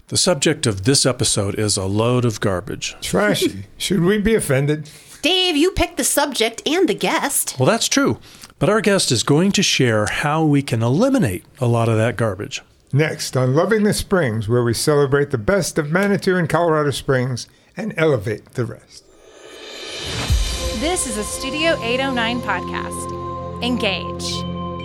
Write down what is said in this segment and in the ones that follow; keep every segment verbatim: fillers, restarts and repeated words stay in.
The subject of this episode is a load of garbage. Trashy. Should we be offended? Dave, you picked the subject and the guest. Well, that's true. But our guest is going to share how we can eliminate a lot of that garbage. Next on Loving the Springs, where we celebrate the best of Manitou and Colorado Springs and elevate the rest. This is a Studio eight oh nine podcast. Engage.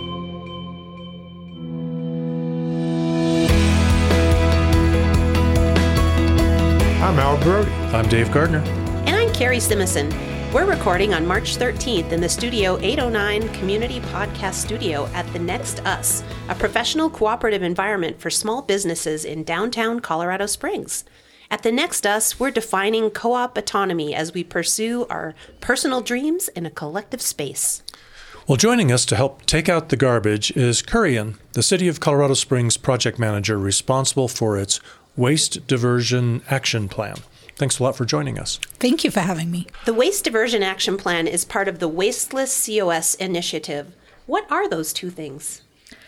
I'm Al Brody. I'm Dave Gardner. And I'm Carrie Simison. We're recording on March thirteenth in the Studio eight oh nine Community Podcast Studio at The Next Us, a professional cooperative environment for small businesses in downtown Colorado Springs. At The Next Us, we're defining co-op autonomy as we pursue our personal dreams in a collective space. Well, joining us to help take out the garbage is Kurian, the City of Colorado Springs project manager responsible for its Waste Diversion Action Plan. Thanks a lot for joining us. Thank you for having me. The Waste Diversion Action Plan is part of the Wasteless C O S initiative. What are those two things?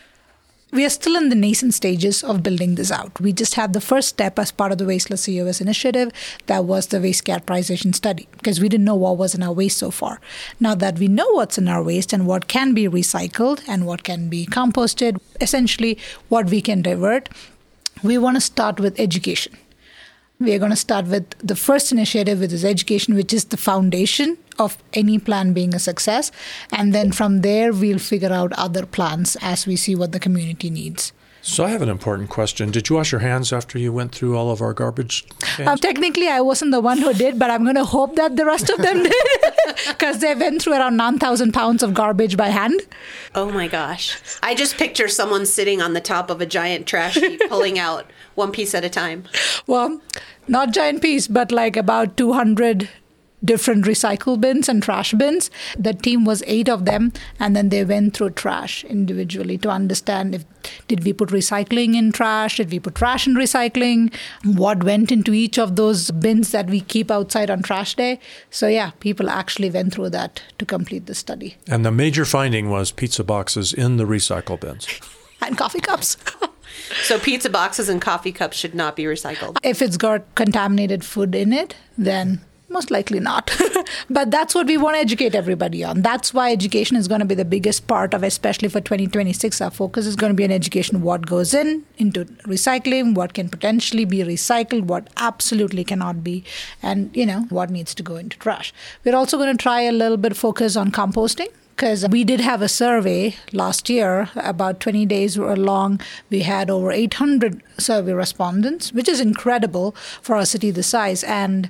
We are still in the nascent stages of building this out. We just had the first step as part of the Wasteless C O S initiative. That was the waste categorization study, because we didn't know what was in our waste so far. Now that we know what's in our waste and what can be recycled and what can be composted, essentially what we can divert, we want to start with education. We are going to start with the first initiative, which is education, which is the foundation of any plan being a success. And then from there, we'll figure out other plans as we see what the community needs. So I have an important question. Did you wash your hands after you went through all of our garbage cans? Uh, technically, I wasn't the one who did, but I'm going to hope that the rest of them did, because they went through around nine thousand pounds of garbage by hand. Oh my gosh. I just picture someone sitting on the top of a giant trash heap pulling out one piece at a time. Well, not giant piece, but like about two hundred different recycle bins and trash bins. The team was eight of them, and then they went through trash individually to understand if did we put recycling in trash, did we put trash in recycling, what went into each of those bins that we keep outside on trash day. So yeah, people actually went through that to complete the study. And the major finding was pizza boxes in the recycle bins. And coffee cups. So pizza boxes and coffee cups should not be recycled. If it's got contaminated food in it, then most likely not. But that's what we want to educate everybody on. That's why education is going to be the biggest part of, especially for twenty twenty-six. Our focus is going to be on education, what goes in into recycling, what can potentially be recycled, what absolutely cannot be, and, you know, what needs to go into trash. We're also going to try a little bit focus on composting, because we did have a survey last year, about twenty days long. We had over eight hundred survey respondents, which is incredible for a city this size. And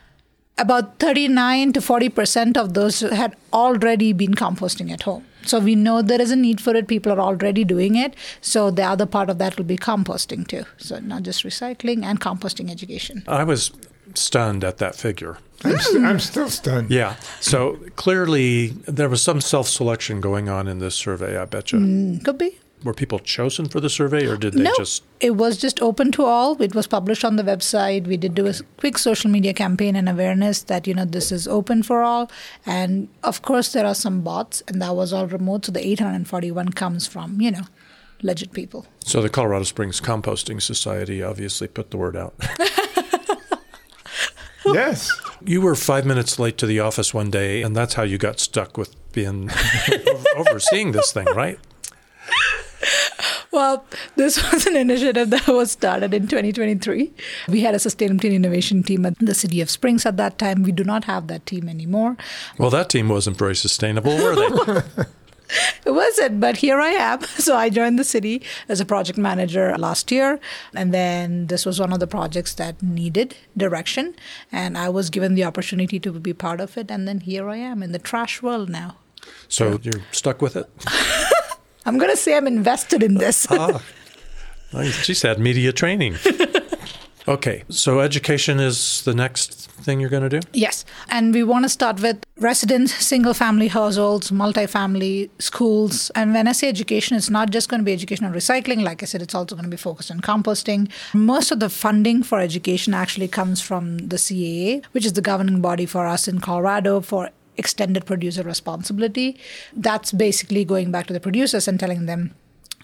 about thirty-nine to forty percent of those had already been composting at home. So we know there is a need for it. People are already doing it. So the other part of that will be composting too. So not just recycling, and composting education. I was stunned at that figure. I'm, st- I'm still stunned. Yeah. So clearly there was some self-selection going on in this survey, I bet you. Mm, could be. Were people chosen for the survey, or did they no, just... it was just open to all. It was published on the website. We did do a quick social media campaign and awareness that, you know, this is open for all. And of course, there are some bots, and that was all remote. So the eight hundred forty-one comes from, you know, legit people. So the Colorado Springs Composting Society obviously put the word out. Yes. You were five minutes late to the office one day, and that's how you got stuck with being overseeing this thing, right? Well, this was an initiative that was started in twenty twenty-three. We had a sustainability and innovation team at the City of Springs at that time. We do not have that team anymore. Well, that team wasn't very sustainable, were they? It wasn't, but here I am. So I joined the city as a project manager last year. And then this was one of the projects that needed direction. And I was given the opportunity to be part of it. And then here I am in the trash world now. So you're stuck with it? I'm going to say I'm invested in this. ah, she's had media training. Okay, so education is the next thing you're going to do? Yes, and we want to start with residents, single-family households, multifamily schools. And when I say education, it's not just going to be education on recycling. Like I said, it's also going to be focused on composting. Most of the funding for education actually comes from the C A A, which is the governing body for us in Colorado for extended producer responsibility. That's basically going back to the producers and telling them,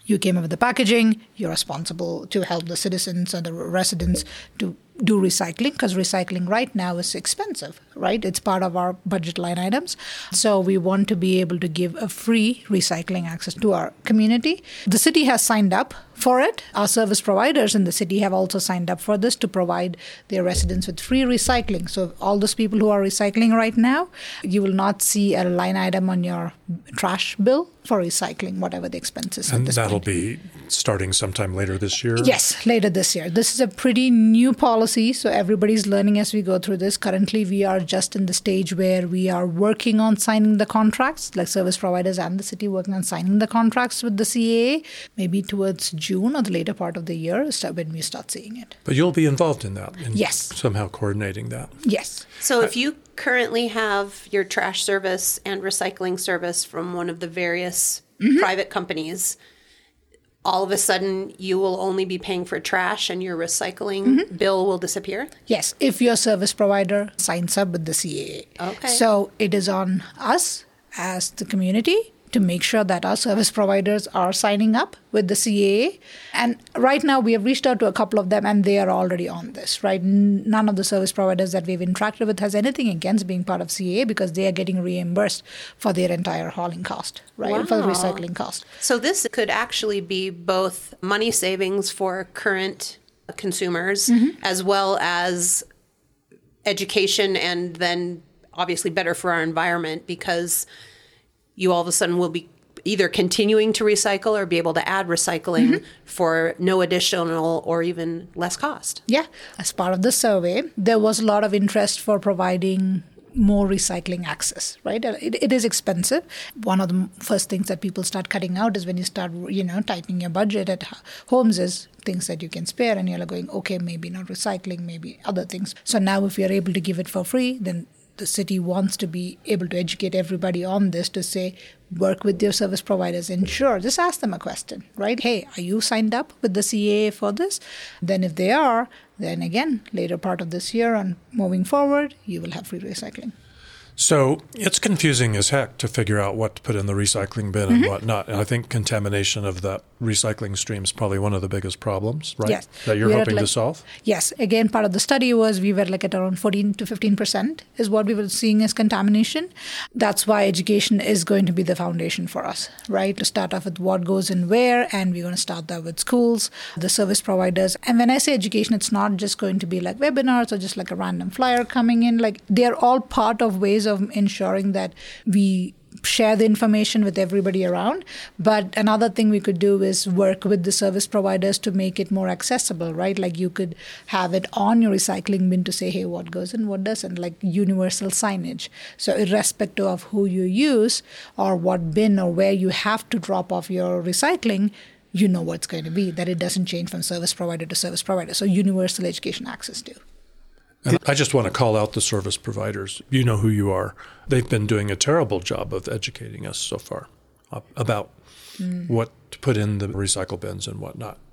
You came up with the packaging. You're responsible to help the citizens and the residents to do recycling, because recycling right now is expensive, right? It's part of our budget line items. So we want to be able to give a free recycling access to our community. The city has signed up for it. Our service providers in the city have also signed up for this to provide their residents with free recycling. So all those people who are recycling right now, you will not see a line item on your trash bill for recycling, whatever the expenses. And that'll point. be starting sometime later this year? Yes, later this year. This is a pretty new policy, so everybody's learning as we go through this. Currently, we are just in the stage where we are working on signing the contracts, like service providers and the city working on signing the contracts with the C A A. Maybe towards June or the later part of the year is when we start seeing it. But you'll be involved in that? In yes. Somehow coordinating that? Yes. So if you currently have your trash service and recycling service from one of the various mm-hmm. private companies, all of a sudden you will only be paying for trash and your recycling mm-hmm. bill will disappear? Yes, if your service provider signs up with the C A A. Okay. So it is on us as the community to make sure that our service providers are signing up with the C A A. And right now we have reached out to a couple of them and they are already on this, right? None of the service providers that we've interacted with has anything against being part of C A A because they are getting reimbursed for their entire hauling cost, right? Wow. For the recycling cost. So this could actually be both money savings for current consumers mm-hmm. as well as education, and then obviously better for our environment because you all of a sudden will be either continuing to recycle or be able to add recycling mm-hmm. for no additional or even less cost. Yeah. As part of the survey, there was a lot of interest for providing more recycling access, right? It, it is expensive. One of the first things that people start cutting out is when you start, you know, tightening your budget at homes is things that you can spare, and you're like going, okay, maybe not recycling, maybe other things. So now if you're able to give it for free, then the city wants to be able to educate everybody on this to say, work with your service providers. And sure, just ask them a question, right? Hey, are you signed up with the C A A for this? Then if they are, then again, later part of this year and moving forward, you will have free recycling. So it's confusing as heck to figure out what to put in the recycling bin mm-hmm. and what not. And I think contamination of that recycling stream is probably one of the biggest problems, right? Yes. That you're we're hoping like, to solve? Yes. Again, part of the study was we were like at around fourteen to fifteen percent is what we were seeing as contamination. That's why education is going to be the foundation for us, right? To start off with what goes in where, and we're going to start that with schools, the service providers. And when I say education, it's not just going to be like webinars or just like a random flyer coming in. Like they're all part of ways of ensuring that we share the information with everybody around. But another thing we could do is work with the service providers to make it more accessible, right? Like you could have it on your recycling bin to say, hey, what goes in, what doesn't, like universal signage. So irrespective of who you use or what bin or where you have to drop off your recycling, you know what's going to be, that it doesn't change from service provider to service provider. So universal education access too. And I just want to call out the service providers. You know who you are. They've been doing a terrible job of educating us so far about mm. what to put in the recycle bins and what not.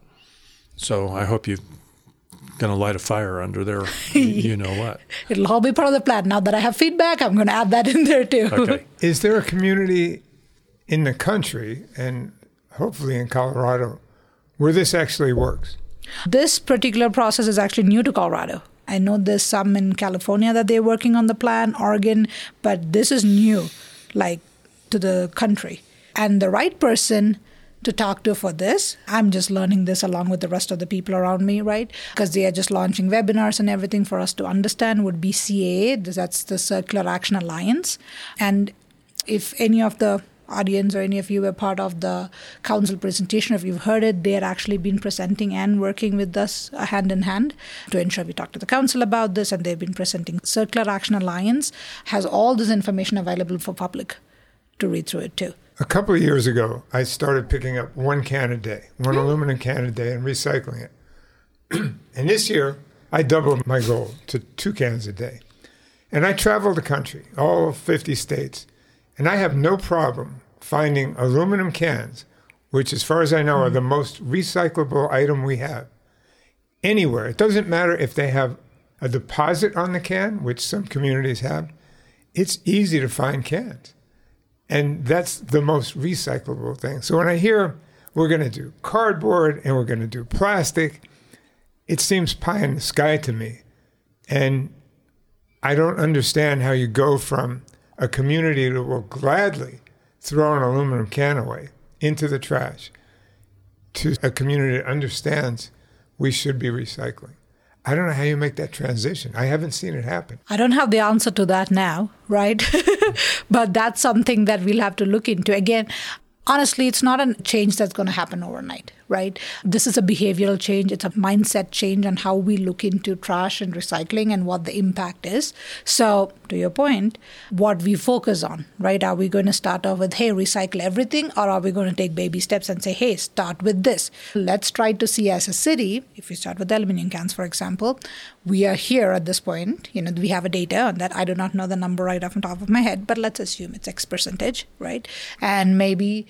So I hope you're going to light a fire under their you know what. It'll all be part of the plan. Now that I have feedback, I'm going to add that in there too. Okay. Is there a community in the country, and hopefully in Colorado, where this actually works? This particular process is actually new to Colorado. I know there's some in California that they're working on the plan, Oregon, but this is new, like, to the country. And the right person to talk to for this, I'm just learning this along with the rest of the people around me, right? Because they are just launching webinars and everything for us to understand would be C A A, that's the Circular Action Alliance. And if any of the audience or any of you were part of the council presentation, if you've heard it, they had actually been presenting and working with us uh, hand in hand to ensure we talk to the council about this, and they've been presenting. Circular Action Alliance has all this information available for public to read through it too. A couple of years ago, I started picking up one can a day, one mm. aluminum can a day, and recycling it. And this year, I doubled my goal to two cans a day. And I traveled the country, all fifty states, and I have no problem finding aluminum cans, which as far as I know are the most recyclable item we have, anywhere. It doesn't matter if they have a deposit on the can, which some communities have. It's easy to find cans. And that's the most recyclable thing. So when I hear, we're going to do cardboard and we're going to do plastic. It seems pie in the sky to me. And I don't understand how you go from a community that will gladly throw an aluminum can away into the trash to a community that understands we should be recycling. I don't know how you make that transition. I haven't seen it happen. I don't have the answer to that now, right? But that's something that we'll have to look into. Again, honestly, it's not a change that's going to happen overnight, right? This is a behavioral change. It's a mindset change on how we look into trash and recycling and what the impact is. So to your point, what we focus on, right? Are we going to start off with, hey, recycle everything? Or are we going to take baby steps and say, hey, start with this? Let's try to see as a city, if we start with aluminum cans, for example, we are here at this point, you know, we have a data on that. I do not know the number right off the top of my head, but let's assume it's X percentage, right? And maybe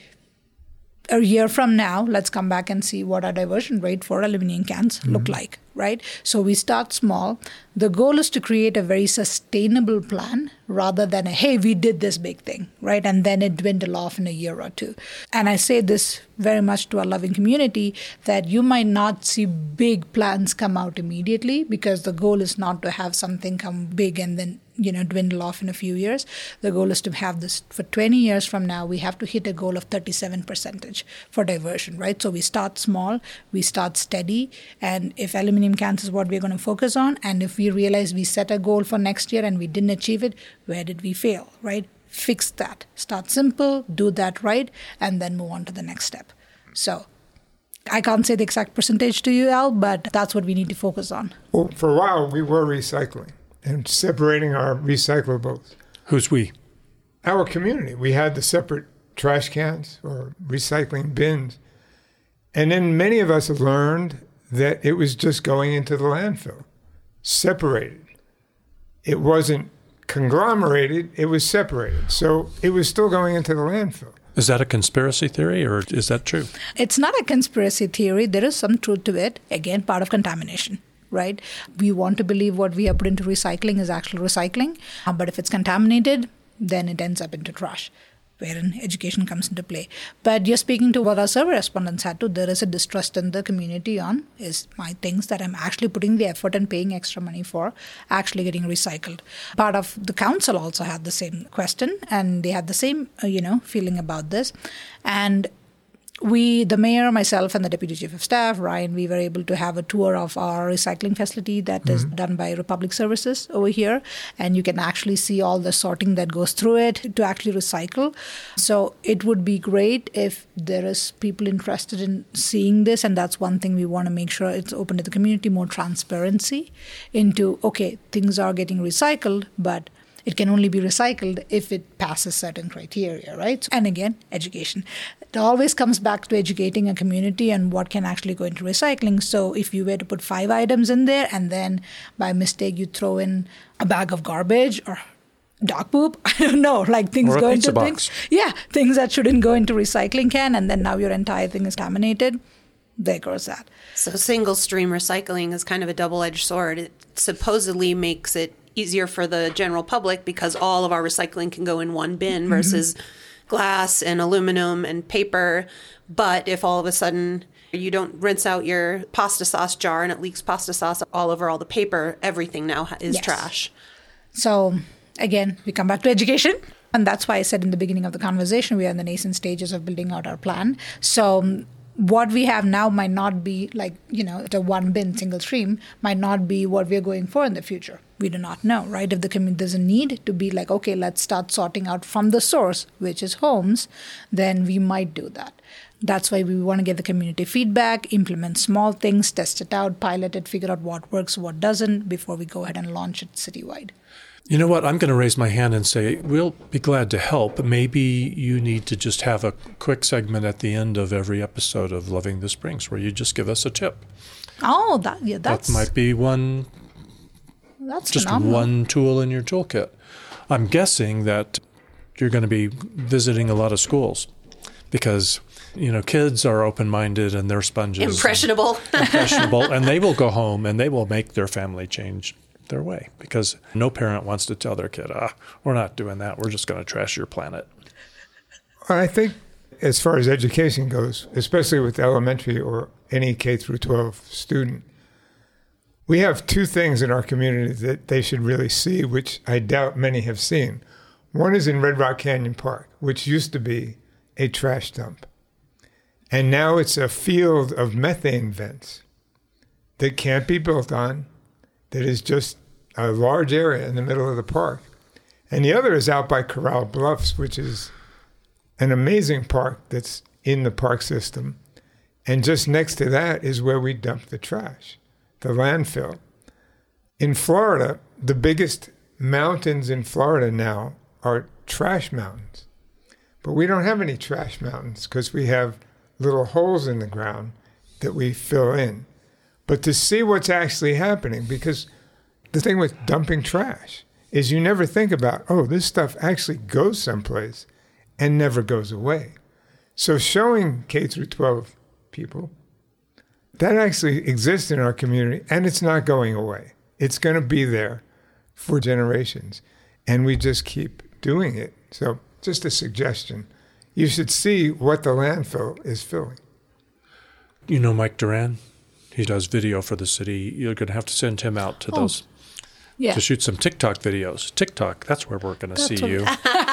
a year from now, let's come back and see what our diversion rate for aluminum cans mm-hmm. look like, right? So we start small. The goal is to create a very sustainable plan rather than a, hey, we did this big thing, right? And then it dwindle off in a year or two. And I say this very much to our loving community that you might not see big plans come out immediately because the goal is not to have something come big and then, you know, dwindle off in a few years. The goal is to have this for twenty years from now, we have to hit a goal of thirty-seven percent for diversion, right? So we start small, we start steady. And if aluminum cans is what we're going to focus on, and if we realize we set a goal for next year and we didn't achieve it, where did we fail, right? Fix that. Start simple, do that right, and then move on to the next step. So I can't say the exact percentage to you, Al, but that's what we need to focus on. Well, for a while, we were recycling and separating our recyclables. Who's we? Our community. We had the separate trash cans or recycling bins. And then many of us learned that it was just going into the landfill, separated. It wasn't conglomerated, it was separated. So it was still going into the landfill. Is that a conspiracy theory or is that true? It's not a conspiracy theory. There is some truth to it. Again, part of contamination. Right? We want to believe what we have put into recycling is actual recycling. Uh, but if it's contaminated, then it ends up into trash, wherein education comes into play. But you're speaking to what our survey respondents had to. There is a distrust in the community on, is my things that I'm actually putting the effort and paying extra money for actually getting recycled. Part of the council also had the same question, and they had the same, uh, you know, feeling about this. And we, the mayor, myself, and the deputy chief of staff, Ryan, we were able to have a tour of our recycling facility that mm-hmm. is done by Republic Services over here. And you can actually see all the sorting that goes through it to actually recycle. So it would be great if there is people interested in seeing this. And that's one thing we want to make sure it's open to the community, more transparency into, okay, things are getting recycled, but it can only be recycled if it passes certain criteria, right? And again, education. It always comes back to educating a community and what can actually go into recycling. So if you were to put five items in there and then by mistake you throw in a bag of garbage or dog poop, I don't know, like things or a go pizza into box. things. Yeah, things that shouldn't go into recycling can, and then now your entire thing is contaminated. There goes that. So single stream recycling is kind of a double-edged sword. It supposedly makes it easier for the general public because all of our recycling can go in one bin mm-hmm. versus glass and aluminum and paper. But if all of a sudden you don't rinse out your pasta sauce jar and it leaks pasta sauce all over all the paper, everything now is yes. trash. So again, we come back to education. And that's why I said in the beginning of the conversation, we are in the nascent stages of building out our plan. So what we have now might not be like, you know, the one bin single stream might not be what we're going for in the future. We do not know, right? If the community there's a need to be like, okay, let's start sorting out from the source, which is homes, then we might do that. That's why we want to get the community feedback, implement small things, test it out, pilot it, figure out what works, what doesn't, before we go ahead and launch it citywide. You know what? I'm going to raise my hand and say, we'll be glad to help. Maybe you need to just have a quick segment at the end of every episode of Loving the Springs where you just give us a tip. Oh, that yeah, that's... That might be one, that's just phenomenal. one tool in your toolkit. I'm guessing that you're going to be visiting a lot of schools because, you know, kids are open-minded and they're sponges. Impressionable. And, impressionable. And they will go home and they will make their family change their way because no parent wants to tell their kid, ah, we're not doing that. We're just going to trash your planet. I think as far as education goes, especially with elementary or any K through twelve student, we have two things in our community that they should really see, which I doubt many have seen. One is in Red Rock Canyon Park, which used to be a trash dump. And now it's a field of methane vents that can't be built on, that is just a large area in the middle of the park. And the other is out by Corral Bluffs, which is an amazing park that's in the park system. And just next to that is where we dump the trash, the landfill. In Florida, the biggest mountains in Florida now are trash mountains. But we don't have any trash mountains because we have little holes in the ground that we fill in. But to see what's actually happening, because the thing with dumping trash is you never think about, oh, this stuff actually goes someplace and never goes away. So showing K through twelve people, that actually exists in our community and it's not going away. It's going to be there for generations. And we just keep doing it. So just a suggestion. You should see what the landfill is filling. You know Mike Duran? He does video for the city. You're going to have to send him out to Oh. those Yeah. to shoot some TikTok videos. TikTok, that's where we're going to see what- you.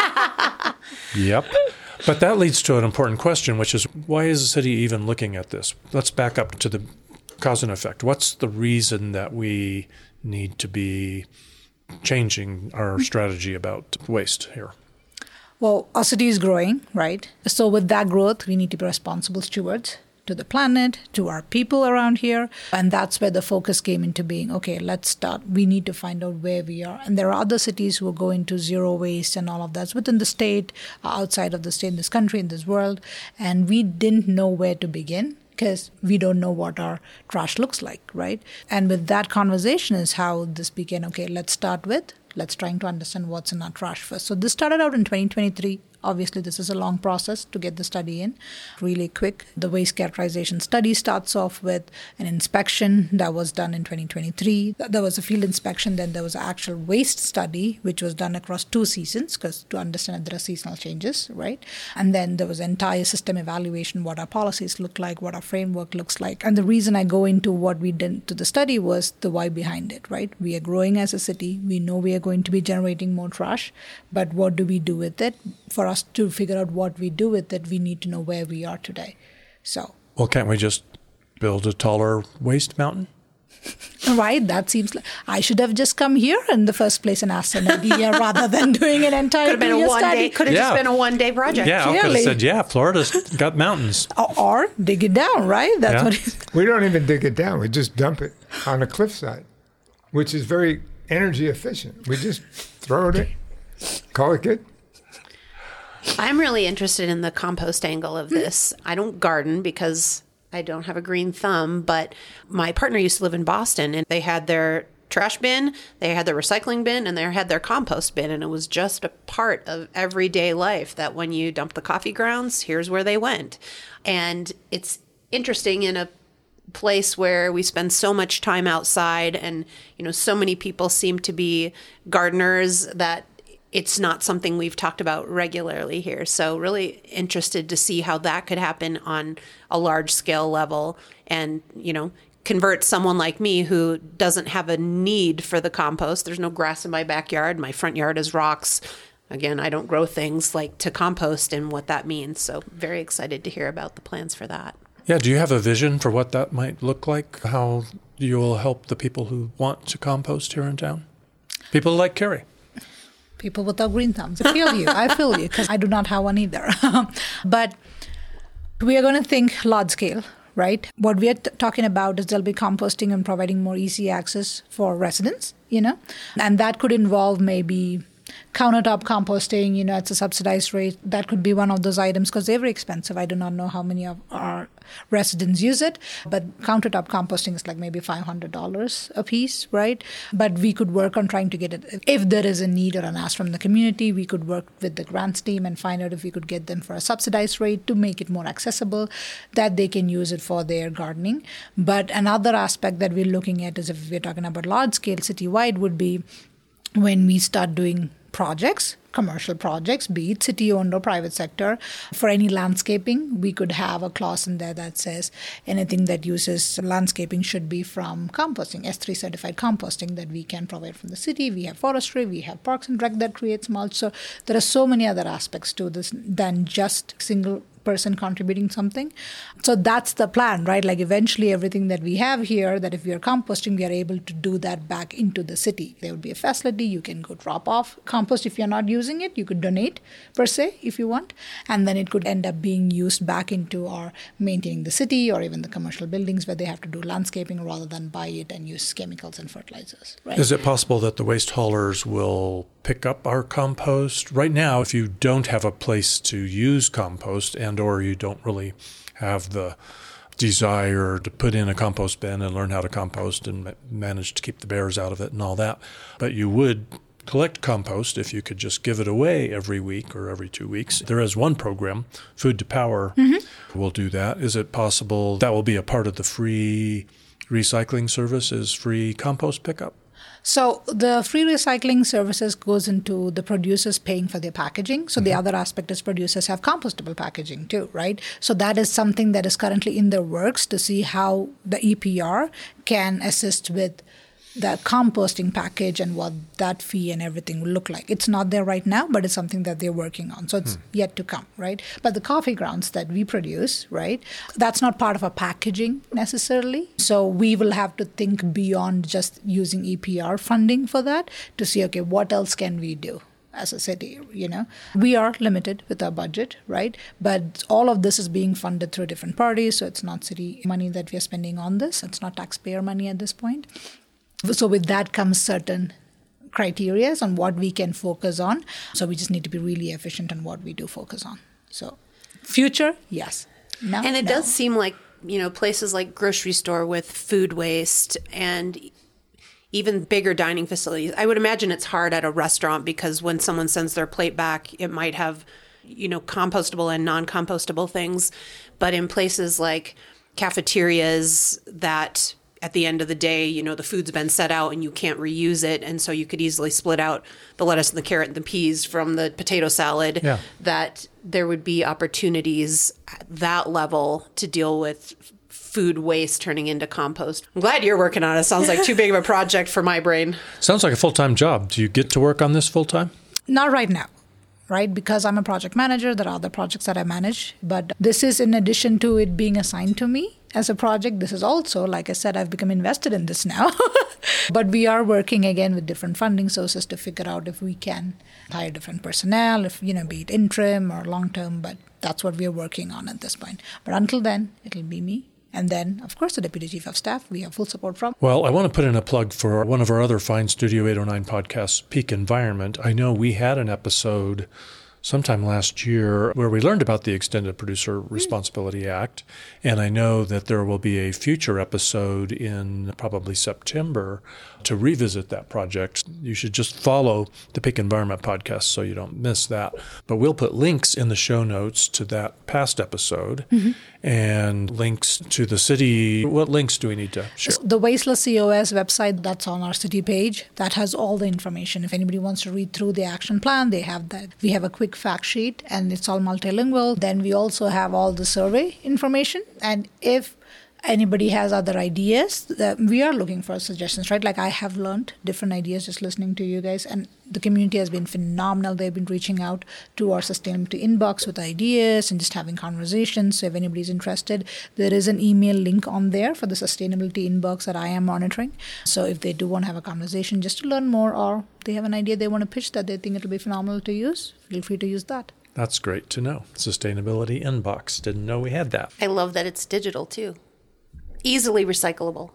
Yep. But that leads to an important question, which is, why is the city even looking at this? Let's back up to the cause and effect. What's the reason that we need to be changing our strategy about waste here? Well, our city is growing, right? So with that growth, we need to be responsible stewards to the planet, to our people around here. And that's where the focus came into being. Okay, let's start. We need to find out where we are. And there are other cities who are going to zero waste and all of that's within the state, outside of the state, in this country, in this world. And we didn't know where to begin because we don't know what our trash looks like, right? And with that conversation is how this began. Okay, let's start with, let's trying to understand what's in our trash first. So this started out in twenty twenty-three. Obviously, this is a long process to get the study in. Really quick. The waste characterization study starts off with an inspection that was done in twenty twenty-three. There was a field inspection, then there was an actual waste study, which was done across two seasons, because to understand that there are seasonal changes, right? And then there was an entire system evaluation, what our policies look like, what our framework looks like. And the reason I go into what we did to the study was the why behind it, right? We are growing as a city. We know we are going to be generating more trash, but what do we do with it? For us to figure out what we do with it, we need to know where we are today. So, Well, can't we just build a taller waste mountain? right, that seems like I should have just come here in the first place and asked an idea rather than doing an entire Could have been a two-year one study. day. Could have Yeah. just been a one day project. Yeah, I could have Clearly. said, yeah, Florida's got mountains. Or, or dig it down, right? That's Yeah. what it is. We don't even dig it down. We just dump it on a cliffside, which is very energy efficient. We just throw it in, call it good. I'm really interested in the compost angle of this. I don't garden because I don't have a green thumb, but my partner used to live in Boston and they had their trash bin, they had their recycling bin, and they had their compost bin. And it was just a part of everyday life that when you dump the coffee grounds, here's where they went. And it's interesting in a place where we spend so much time outside and, you know, so many people seem to be gardeners that it's not something we've talked about regularly here. So really interested to see how that could happen on a large scale level and, you know, convert someone like me who doesn't have a need for the compost. There's no grass in my backyard. My front yard is rocks. Again, I don't grow things like to compost and what that means. So very excited to hear about the plans for that. Yeah, do you have a vision for what that might look like? How you'll help the people who want to compost here in town? People like Carrie. People without green thumbs. I feel you. I feel you because I do not have one either. But we are going to think large scale, right? What we are t- talking about is there'll be composting and providing more easy access for residents, you know, and that could involve maybe countertop composting, you know, it's a subsidized rate. That could be one of those items because they're very expensive. I do not know how many of our residents use it, but countertop composting is like maybe five hundred dollars a piece, right? But we could work on trying to get it. If there is a need or an ask from the community, we could work with the grants team and find out if we could get them for a subsidized rate to make it more accessible, that they can use it for their gardening. But another aspect that we're looking at is if we're talking about large scale citywide would be when we start doing projects, commercial projects, be it city-owned or private sector. For any landscaping, we could have a clause in there that says anything that uses landscaping should be from composting, S three certified composting that we can provide from the city. We have forestry, we have parks and rec that creates mulch. So there are so many other aspects to this than just single person contributing something. So that's the plan, right? Like eventually everything that we have here, that if we are composting, we are able to do that back into the city. There would be a facility. You can go drop off compost if you're not using it. You could donate per se if you want. And then it could end up being used back into our maintaining the city or even the commercial buildings where they have to do landscaping rather than buy it and use chemicals and fertilizers. Right? Is it possible that the waste haulers will pick up our compost? Right now, if you don't have a place to use compost and or you don't really have the desire to put in a compost bin and learn how to compost and ma- manage to keep the bears out of it and all that, but you would collect compost if you could just give it away every week or every two weeks. There is one program, Food to Power, mm-hmm. will do that. Is it possible that will be a part of the free recycling service, is free compost pickup? So the free recycling services goes into the producers paying for their packaging. So mm-hmm. the other aspect is producers have compostable packaging too, right? So that is something that is currently in the works to see how the E P R can assist with the composting package and what that fee and everything will look like. It's not there right now, but it's something that they're working on. So it's hmm. yet to come, right? But the coffee grounds that we produce, right, that's not part of our packaging necessarily. So we will have to think beyond just using E P R funding for that to see, okay, what else can we do as a city, you know? We are limited with our budget, right? But all of this is being funded through different parties. So it's not city money that we are spending on this. It's not taxpayer money at this point. So with that comes certain criteria on what we can focus on. So we just need to be really efficient on what we do focus on. So future, yes. No, and it no. does seem like, you know, places like grocery store with food waste and even bigger dining facilities. I would imagine it's hard at a restaurant because when someone sends their plate back, it might have, you know, compostable and non-compostable things. But in places like cafeterias that at the end of the day, you know, the food's been set out and you can't reuse it. And so you could easily split out the lettuce and the carrot and the peas from the potato salad, yeah. that there would be opportunities at that level to deal with food waste turning into compost. I'm glad you're working on it. Sounds like too big of a project for my brain. Sounds like a full-time job. Do you get to work on this full-time? Not right now. Right? Because I'm a project manager, there are other projects that I manage. But this is in addition to it being assigned to me as a project. This is also, like I said, I've become invested in this now. But we are working again with different funding sources to figure out if we can hire different personnel, if, you know, be it interim or long-term. But that's what we are working on at this point. But until then, it'll be me. And then, of course, the Deputy Chief of Staff, we have full support from. Well, I want to put in a plug for one of our other fine Studio eight oh nine podcasts, Peak Environment. I know we had an episode sometime last year where we learned about the Extended Producer Responsibility Act. And I know that there will be a future episode in probably September to revisit that project. You should just follow the Peak Environment podcast so you don't miss that. But we'll put links in the show notes to that past episode mm-hmm. and links to the city. What links do we need to share? The Wasteler C O S website that's on our city page, that has all the information. If anybody wants to read through the action plan, they have that. We have a quick fact sheet and it's all multilingual. Then we also have all the survey information. And if anybody has other ideas, that we are looking for suggestions, right? Like I have learned different ideas just listening to you guys, and the community has been phenomenal. They've been reaching out to our sustainability inbox with ideas and just having conversations. So if anybody's interested, there is an email link on there for the sustainability inbox that I am monitoring. So if they do want to have a conversation just to learn more, or they have an idea they want to pitch that they think it'll be phenomenal to use, feel free to use that. That's great to know. Sustainability inbox. Didn't know we had that. I love that it's digital too. Easily recyclable.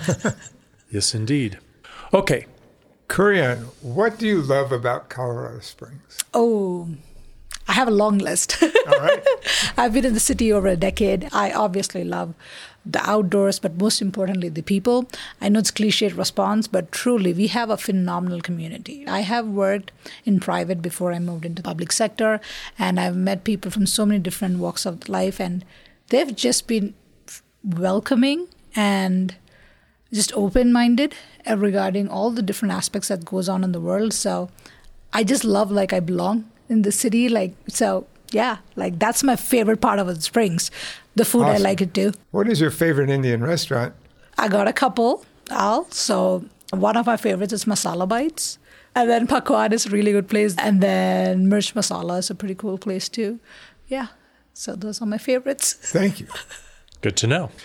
Yes, indeed. Okay. Kurian, what do you love about Colorado Springs? Oh, I have a long list. All right. I've been in the city over a decade. I obviously love the outdoors, but most importantly, the people. I know it's cliched response, but truly, we have a phenomenal community. I have worked in private before I moved into the public sector, and I've met people from so many different walks of life, and they've just been welcoming and just open-minded regarding all the different aspects that goes on in the world. So I just love, like, I belong in the city. Like, so, yeah, like, that's my favorite part of the Springs. The food, Awesome. I like it too. What is your favorite Indian restaurant? I got a couple, Al. So one of my favorites is Masala Bites. And then Pakwan is a really good place. And then Mirch Masala is a pretty cool place too. Yeah. So those are my favorites. Thank you. Good to know.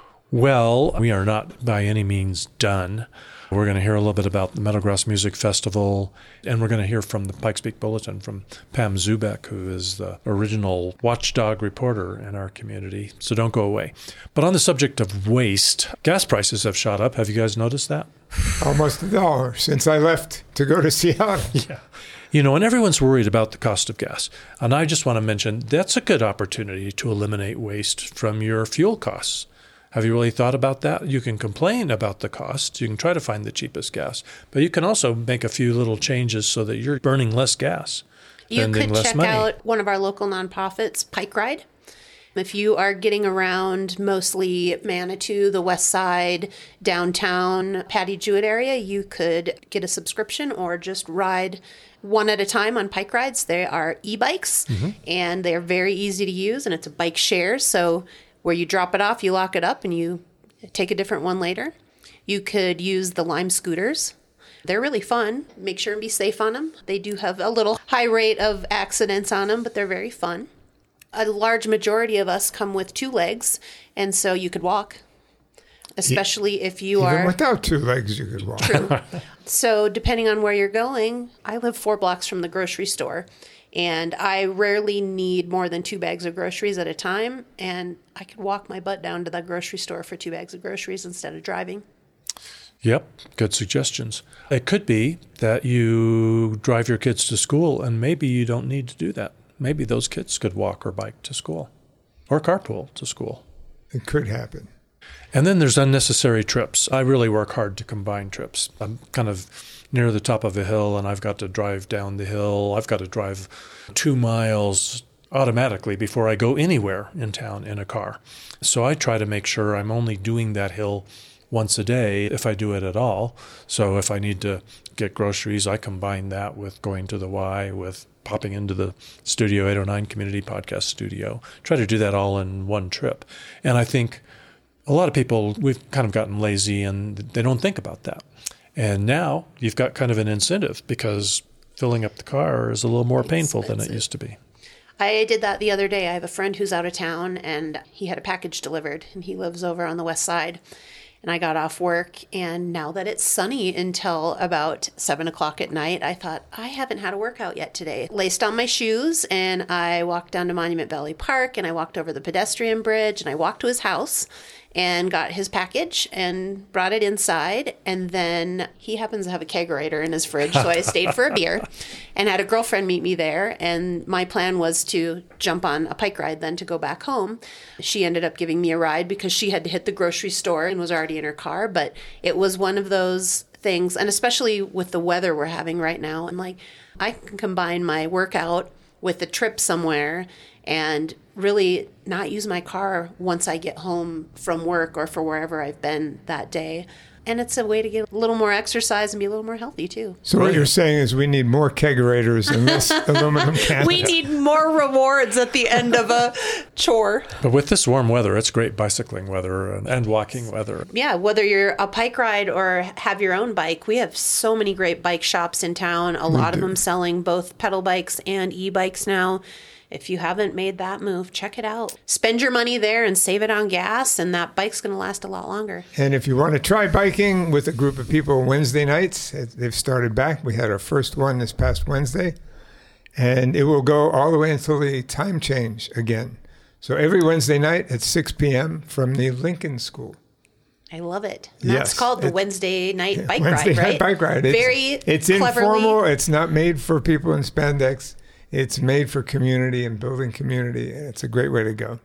Well, we are not by any means done. We're going to hear a little bit about the Meadowgrass Music Festival, and we're going to hear from the Pikes Peak Bulletin from Pam Zubek, who is the original watchdog reporter in our community. So don't go away. But on the subject of waste, gas prices have shot up. Have you guys noticed that? Almost a dollar since I left to go to Seattle. Yeah. You know, and everyone's worried about the cost of gas. And I just want to mention that's a good opportunity to eliminate waste from your fuel costs. Have you really thought about that? You can complain about the cost. You can try to find the cheapest gas. But you can also make a few little changes so that you're burning less gas, You spending could less check money. out one of our local nonprofits, Pike Ride. If you are getting around mostly Manitou, the West Side, downtown, Patty Jewett area, you could get a subscription or just ride one at a time on Pike Rides. They are e-bikes, Mm-hmm. and they're very easy to use, and it's a bike share. So where you drop it off, you lock it up, and you take a different one later. You could use the Lime scooters. They're really fun. Make sure and be safe on them. They do have a little high rate of accidents on them, but they're very fun. A large majority of us come with two legs, and so you could walk, especially if you Even are... without two legs, you could walk. True. So depending on where you're going, I live four blocks from the grocery store, and I rarely need more than two bags of groceries at a time, and I could walk my butt down to the grocery store for two bags of groceries instead of driving. Yep, good suggestions. It could be that you drive your kids to school, and maybe you don't need to do that. Maybe those kids could walk or bike to school or carpool to school. It could happen. And then there's unnecessary trips. I really work hard to combine trips. I'm kind of near the top of a hill, and I've got to drive down the hill. I've got to drive two miles automatically before I go anywhere in town in a car. So I try to make sure I'm only doing that hill once a day, if I do it at all. So if I need to get groceries, I combine that with going to the Y, with popping into the Studio eight oh nine Community Podcast Studio. Try to do that all in one trip. And I think a lot of people, we've kind of gotten lazy and they don't think about that. And now you've got kind of an incentive because filling up the car is a little more painful than it used to be. I did that the other day. I have a friend who's out of town, and he had a package delivered, and he lives over on the west side. And I got off work, and now that it's sunny until about seven o'clock at night, I thought, I haven't had a workout yet today. Laced on my shoes, and I walked down to Monument Valley Park, and I walked over the pedestrian bridge, and I walked to his house and got his package and brought it inside. And then he happens to have a kegerator in his fridge, so I stayed for a beer and had a girlfriend meet me there. And my plan was to jump on a Pike Ride then to go back home. She ended up giving me a ride because she had to hit the grocery store and was already in her car. But it was one of those things, and especially with the weather we're having right now, I'm like, I can combine my workout with a trip somewhere and really not use my car once I get home from work or for wherever I've been that day. And it's a way to get a little more exercise and be a little more healthy, too. So what you're saying is we need more kegerators and less aluminum cans. We need more rewards at the end of a chore. But with this warm weather, it's great bicycling weather and, and walking weather. Yeah, whether you're a Pike Ride or have your own bike, we have so many great bike shops in town. A lot of them selling both pedal bikes and e-bikes now. If you haven't made that move, check it out. Spend your money there and save it on gas, and that bike's going to last a lot longer. And if you want to try biking with a group of people Wednesday nights, they've started back. We had our first one this past Wednesday, and it will go all the way until the time change again. So every Wednesday night at six p.m. from the Lincoln School. I love it. And Yes, that's called the it- Wednesday night bike Wednesday ride, right? night bike ride. It's, Very it's cleverly. informal. It's not made for people in spandex. It's made for community and building community, and it's a great way to go.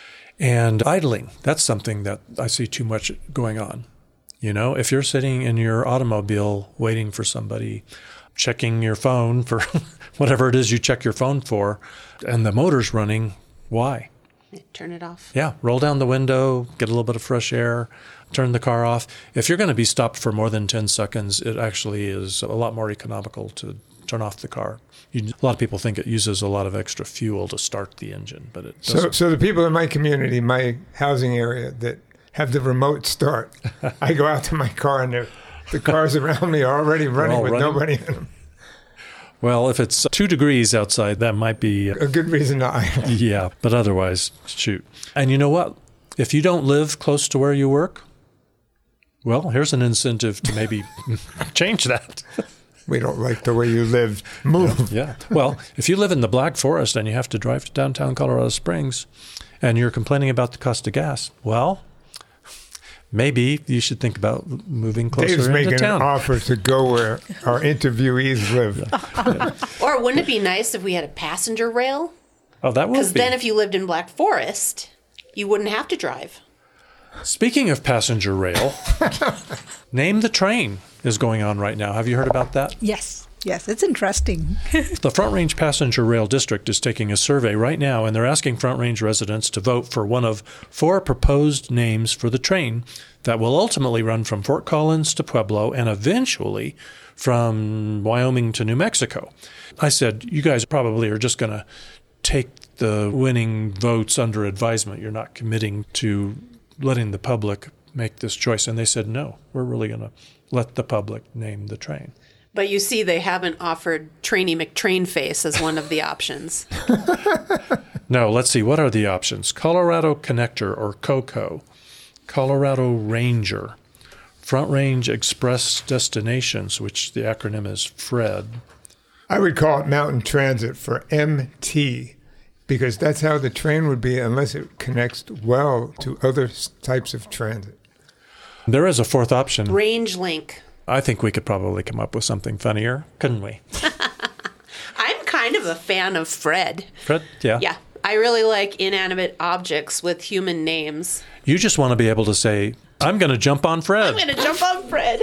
And idling, that's something that I see too much going on. You know, if you're sitting in your automobile waiting for somebody, checking your phone for whatever it is you check your phone for, and the motor's running, why? Turn it off. Yeah, roll down the window, get a little bit of fresh air, turn the car off. If you're going to be stopped for more than ten seconds, it actually is a lot more economical to turn off the car. You, a lot of people think it uses a lot of extra fuel to start the engine, but it doesn't. So, so the people in my community, my housing area that have the remote start, I go out to my car and the cars around me are already running with running. nobody in them. Well, if it's two degrees outside, that might be... A good reason to idle. Yeah, but otherwise, shoot. And you know what? If you don't live close to where you work, well, here's an incentive to maybe change that. We don't like the way you live. Move. Yeah. Well, if you live in the Black Forest and you have to drive to downtown Colorado Springs and you're complaining about the cost of gas, well, maybe you should think about moving closer Dave's into making town. an offer to go where our interviewees live. Yeah. Or wouldn't it be nice if we had a passenger rail? Oh, that would Because be. then if you lived in Black Forest, you wouldn't have to drive. Speaking of passenger rail, Name the Train is going on right now. Have you heard about that? Yes. Yes, it's interesting. The Front Range Passenger Rail District is taking a survey right now, and they're asking Front Range residents to vote for one of four proposed names for the train that will ultimately run from Fort Collins to Pueblo and eventually from Wyoming to New Mexico. I said, you guys probably are just going to take the winning votes under advisement. You're not committing to letting the public make this choice. And they said, no, we're really going to let the public name the train. But you see, they haven't offered Trainy McTrainface as one of the options. No, let's see. What are the options? Colorado Connector or COCO, Colorado Ranger, Front Range Express Destinations, which the acronym is FRED. I would call it Mountain Transit for M T, because that's how the train would be unless it connects well to other types of transit. There is a fourth option. Range Link. I think we could probably come up with something funnier, couldn't we? I'm kind of a fan of Fred. Fred, yeah. Yeah. I really like inanimate objects with human names. You just want to be able to say, I'm going to jump on Fred. I'm going to jump on Fred.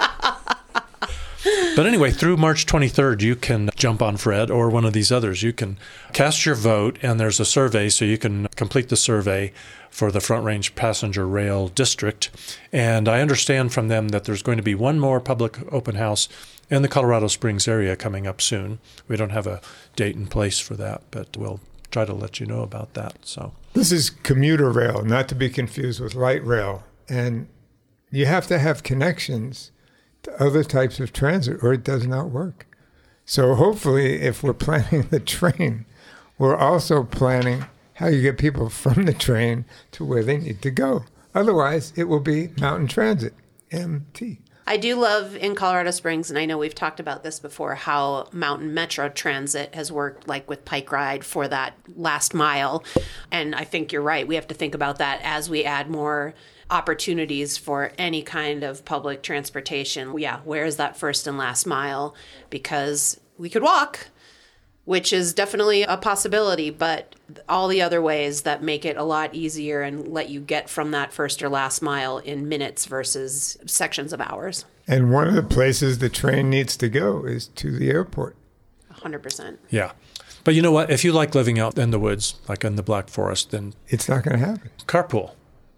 But anyway, through March twenty-third, you can jump on Fred or one of these others. You can cast your vote, and there's a survey, so you can complete the survey for the Front Range Passenger Rail District. And I understand from them that there's going to be one more public open house in the Colorado Springs area coming up soon. We don't have a date and place for that, but we'll try to let you know about that. So This is commuter rail, not to be confused with light rail. And you have to have connections to other types of transit or it does not work. So hopefully, if we're planning the train, we're also planning how you get people from the train to where they need to go. Otherwise, it will be Mountain Transit, M T. I do love in Colorado Springs, and I know we've talked about this before, how Mountain Metro Transit has worked like with Pike Ride for that last mile. And I think you're right. We have to think about that as we add more opportunities for any kind of public transportation. Yeah, where is that first and last mile? Because we could walk, which is definitely a possibility, but all the other ways that make it a lot easier and let you get from that first or last mile in minutes versus sections of hours. And one of the places the train needs to go is to the airport. one hundred percent. yeah. But you know what? If you like living out in the woods, like in the Black Forest, then It's not going to happen. carpool.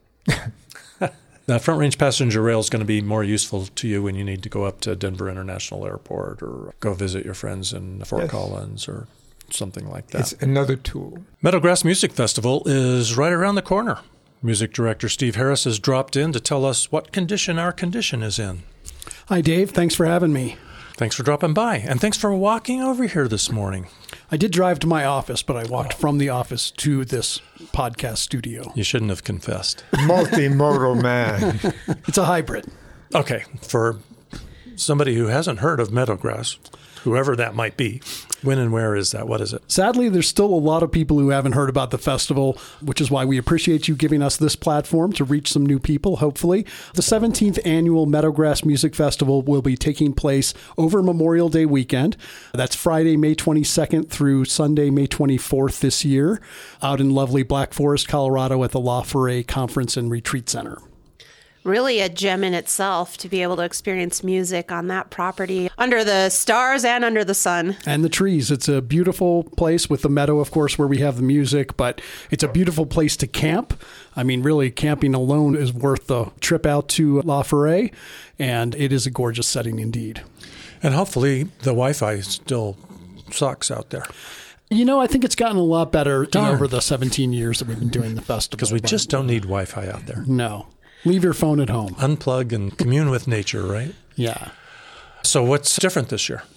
The Front Range Passenger Rail is going to be more useful to you when you need to go up to Denver International Airport or go visit your friends in Fort Yes. Collins or something like that. It's another tool. Meadowgrass Music Festival is right around the corner. Music director Steve Harris has dropped in to tell us what condition our condition is in. Hi, Dave. Thanks for having me. Thanks for dropping by, and thanks for walking over here this morning. I did drive to my office, but I walked from the office to this podcast studio. You shouldn't have confessed. Multimodal man. It's a hybrid. Okay, for somebody who hasn't heard of Meadowgrass, whoever that might be, when and where is that? What is it? Sadly, there's still a lot of people who haven't heard about the festival, which is why we appreciate you giving us this platform to reach some new people, hopefully. The seventeenth annual Meadowgrass Music Festival will be taking place over Memorial Day weekend. That's Friday, May twenty-second through Sunday, May twenty-fourth this year, out in lovely Black Forest, Colorado at the La Forêt Conference and Retreat Center. really a gem in itself to be able to experience music on that property under the stars and under the sun. And the trees. It's a beautiful place with the meadow, of course, where we have the music, but it's a beautiful place to camp. I mean, really, camping alone is worth the trip out to La Forêt, and it is a gorgeous setting indeed. And hopefully the Wi-Fi still sucks out there. You know, I think it's gotten a lot better Darn. over the seventeen years that we've been doing the festival. Because we but just don't need Wi-Fi out there. No. Leave your phone at home. Unplug and commune with nature, right? Yeah. So what's different this year?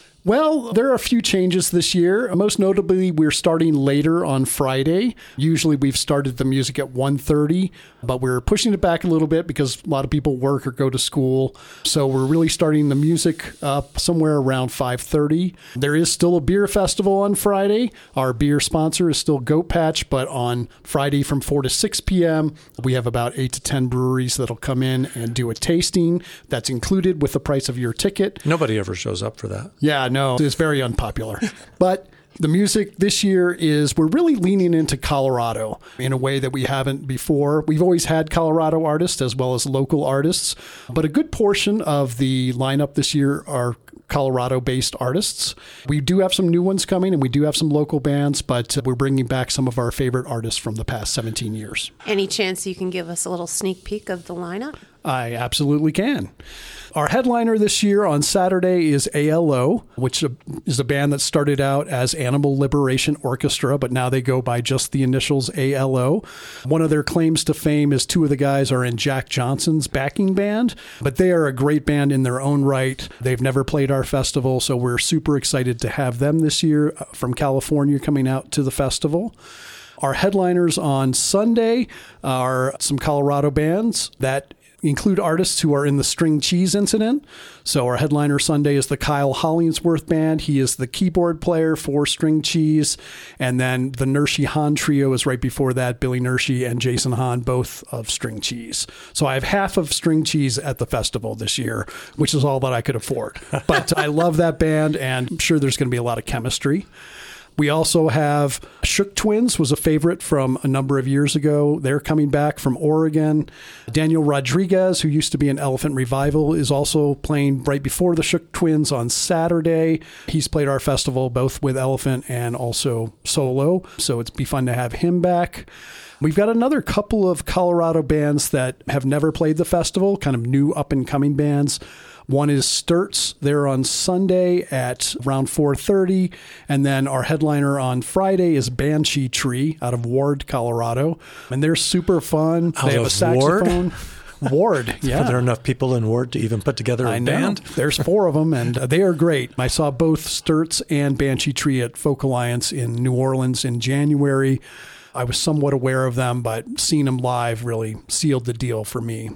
Well, there are a few changes this year. Most notably, we're starting later on Friday. Usually we've started the music at one thirty, but we're pushing it back a little bit because a lot of people work or go to school. So we're really starting the music up somewhere around five thirty. There is still a beer festival on Friday. Our beer sponsor is still Goat Patch, but on Friday from four to six p.m., we have about eight to ten breweries that'll come in and do a tasting. That's included with the price of your ticket. Nobody ever shows up for that. Yeah, no, it's very unpopular. But the music this year is, we're really leaning into Colorado in a way that we haven't before. We've always had Colorado artists as well as local artists, but a good portion of the lineup this year are Colorado-based artists. We do have some new ones coming, and we do have some local bands, but we're bringing back some of our favorite artists from the past seventeen years. Any chance you can give us a little sneak peek of the lineup? I absolutely can. Our headliner this year on Saturday is A L O, which is a band that started out as Animal Liberation Orchestra, but now they go by just the initials A L O. One of their claims to fame is two of the guys are in Jack Johnson's backing band, but they are a great band in their own right. They've never played our festival, so we're super excited to have them this year from California coming out to the festival. Our headliners on Sunday are some Colorado bands that include artists who are in the String Cheese Incident. So our headliner Sunday is the Kyle Hollingsworth Band. He is the keyboard player for String Cheese. And then the Nershi Hahn Trio is right before that, Billy Nershi and Jason Hahn, both of String Cheese. So I have half of String Cheese at the festival this year, which is all that I could afford. But I love that band, and I'm sure there's going to be a lot of chemistry. We also have Shook Twins, was a favorite from a number of years ago. They're coming back from Oregon. Daniel Rodriguez, who used to be in Elephant Revival, is also playing right before the Shook Twins on Saturday. He's played our festival both with Elephant and also solo, so it'd be fun to have him back. We've got another couple of Colorado bands that have never played the festival, kind of new up-and-coming bands. One is Sturts. They're on Sunday at around four thirty. And then our headliner on Friday is Banshee Tree out of Ward, Colorado. And they're super fun. Out they have of a saxophone. Ward, yeah. Are there enough people in Ward to even put together a I know. band? There's four of them, and they are great. I saw both Sturts and Banshee Tree at Folk Alliance in New Orleans in January. I was somewhat aware of them, but seeing them live really sealed the deal for me.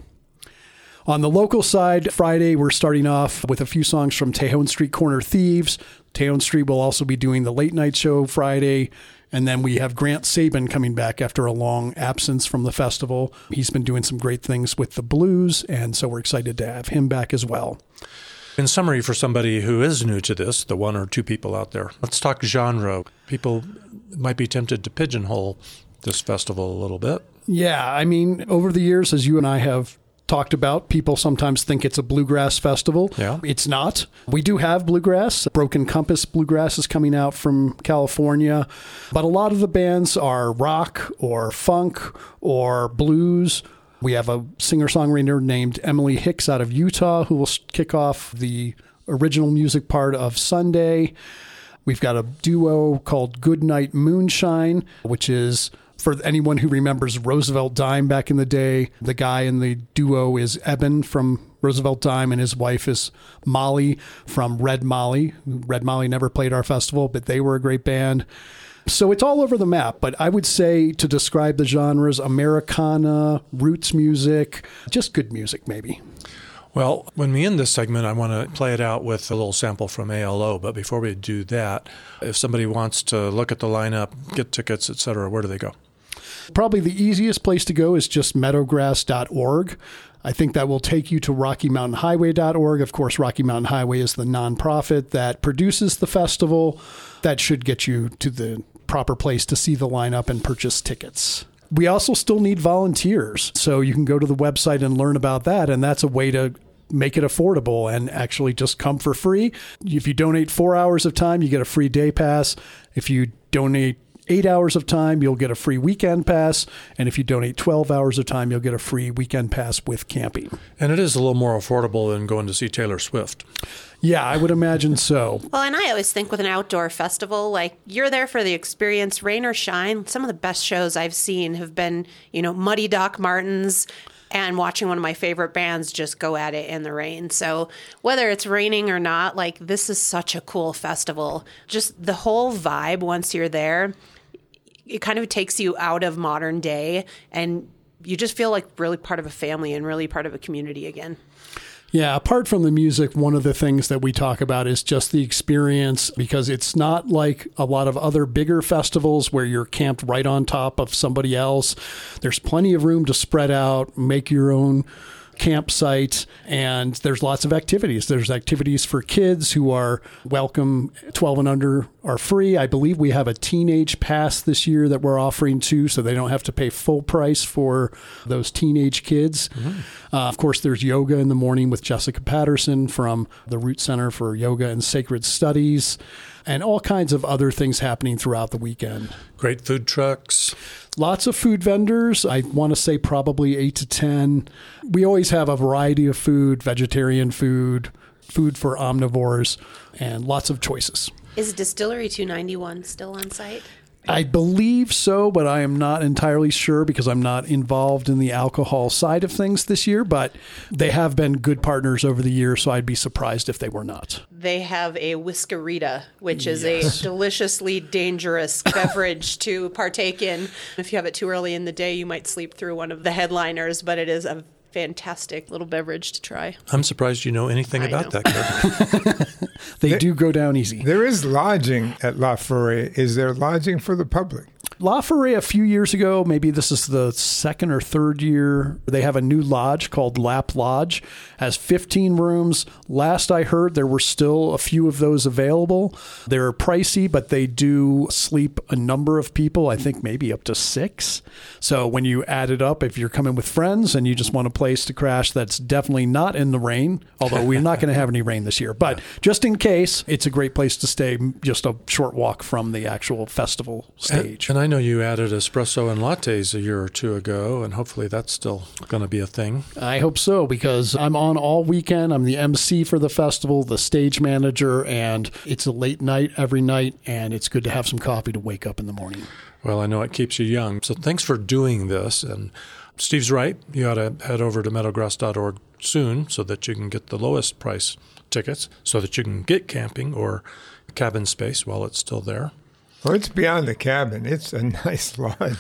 On the local side, Friday, we're starting off with a few songs from Tejon Street Corner Thieves. Tejon Street will also be doing the late night show Friday. And then we have Grant Sabin coming back after a long absence from the festival. He's been doing some great things with the blues, and so we're excited to have him back as well. In summary, for somebody who is new to this, the one or two people out there, let's talk genre. People might be tempted to pigeonhole this festival a little bit. Yeah, I mean, over the years, as you and I have talked about, people sometimes think it's a bluegrass festival. Yeah. It's not. We do have bluegrass. Broken Compass Bluegrass is coming out from California, but a lot of the bands are rock or funk or blues. We have a singer-songwriter named Emily Hicks out of Utah who will kick off the original music part of Sunday. We've got a duo called Goodnight Moonshine, which is, for anyone who remembers Roosevelt Dime back in the day, the guy in the duo is Eben from Roosevelt Dime, and his wife is Molly from Red Molly. Red Molly never played our festival, but they were a great band. So it's all over the map, but I would say to describe the genres, Americana, roots music, just good music maybe. Well, when we end this segment, I want to play it out with a little sample from A L O. But before we do that, if somebody wants to look at the lineup, get tickets, et cetera, where do they go? Probably the easiest place to go is just meadowgrass dot org. I think that will take you to rocky mountain highway dot org. Of course, Rocky Mountain Highway is the nonprofit that produces the festival. That should get you to the proper place to see the lineup and purchase tickets. We also still need volunteers. So you can go to the website and learn about that. And that's a way to make it affordable and actually just come for free. If you donate four hours of time, you get a free day pass. If you donate eight hours of time, you'll get a free weekend pass. And if you donate twelve hours of time, you'll get a free weekend pass with camping. And it is a little more affordable than going to see Taylor Swift. Yeah, I would imagine so. Well, and I always think with an outdoor festival, like you're there for the experience, rain or shine. Some of the best shows I've seen have been, you know, Muddy Doc Martens and watching one of my favorite bands just go at it in the rain. So whether it's raining or not, like this is such a cool festival. Just the whole vibe once you're there, it kind of takes you out of modern day and you just feel like really part of a family and really part of a community again. Yeah, apart from the music, one of the things that we talk about is just the experience, because it's not like a lot of other bigger festivals where you're camped right on top of somebody else. There's plenty of room to spread out, make your own campsite, and there's lots of activities. There's activities for kids who are welcome. twelve and under are free. I believe we have a teenage pass this year that we're offering too, so they don't have to pay full price for those teenage kids. Mm-hmm. Uh, of course, there's yoga in the morning with Jessica Patterson from the Root Center for Yoga and Sacred Studies, and all kinds of other things happening throughout the weekend. Great food trucks. Lots of food vendors. I want to say probably eight to ten. We always have a variety of food, vegetarian food, food for omnivores, and lots of choices. Is Distillery two ninety-one still on site? I believe so, but I am not entirely sure because I'm not involved in the alcohol side of things this year, but they have been good partners over the years, so I'd be surprised if they were not. They have a Whiskerita, which is Yes. a deliciously dangerous beverage to partake in. If you have it too early in the day, you might sleep through one of the headliners, but it is a fantastic little beverage to try. I'm surprised you know anything I about know. that, Kurt. They There- do go down easy. There is lodging at La Forêt. Is there lodging for the public? La Forêt, a few years ago, maybe this is the second or third year, they have a new lodge called Lap Lodge. Has fifteen rooms. Last I heard, there were still a few of those available. They're pricey, but they do sleep a number of people, I think maybe up to six. So when you add it up, if you're coming with friends and you just want a place to crash that's definitely not in the rain, although we're not going to have any rain this year, but just in case, it's a great place to stay, just a short walk from the actual festival stage. And, and I know you added espresso and lattes a year or two ago, and hopefully that's still going to be a thing. I hope so, because I'm on all weekend. I'm the M C for the festival, the stage manager, and it's a late night every night, and it's good to have some coffee to wake up in the morning. Well, I know it keeps you young. So thanks for doing this. And Steve's right. You ought to head over to meadowgrass dot org soon so that you can get the lowest price tickets, so that you can get camping or cabin space while it's still there. Well, it's beyond the cabin. It's a nice lodge.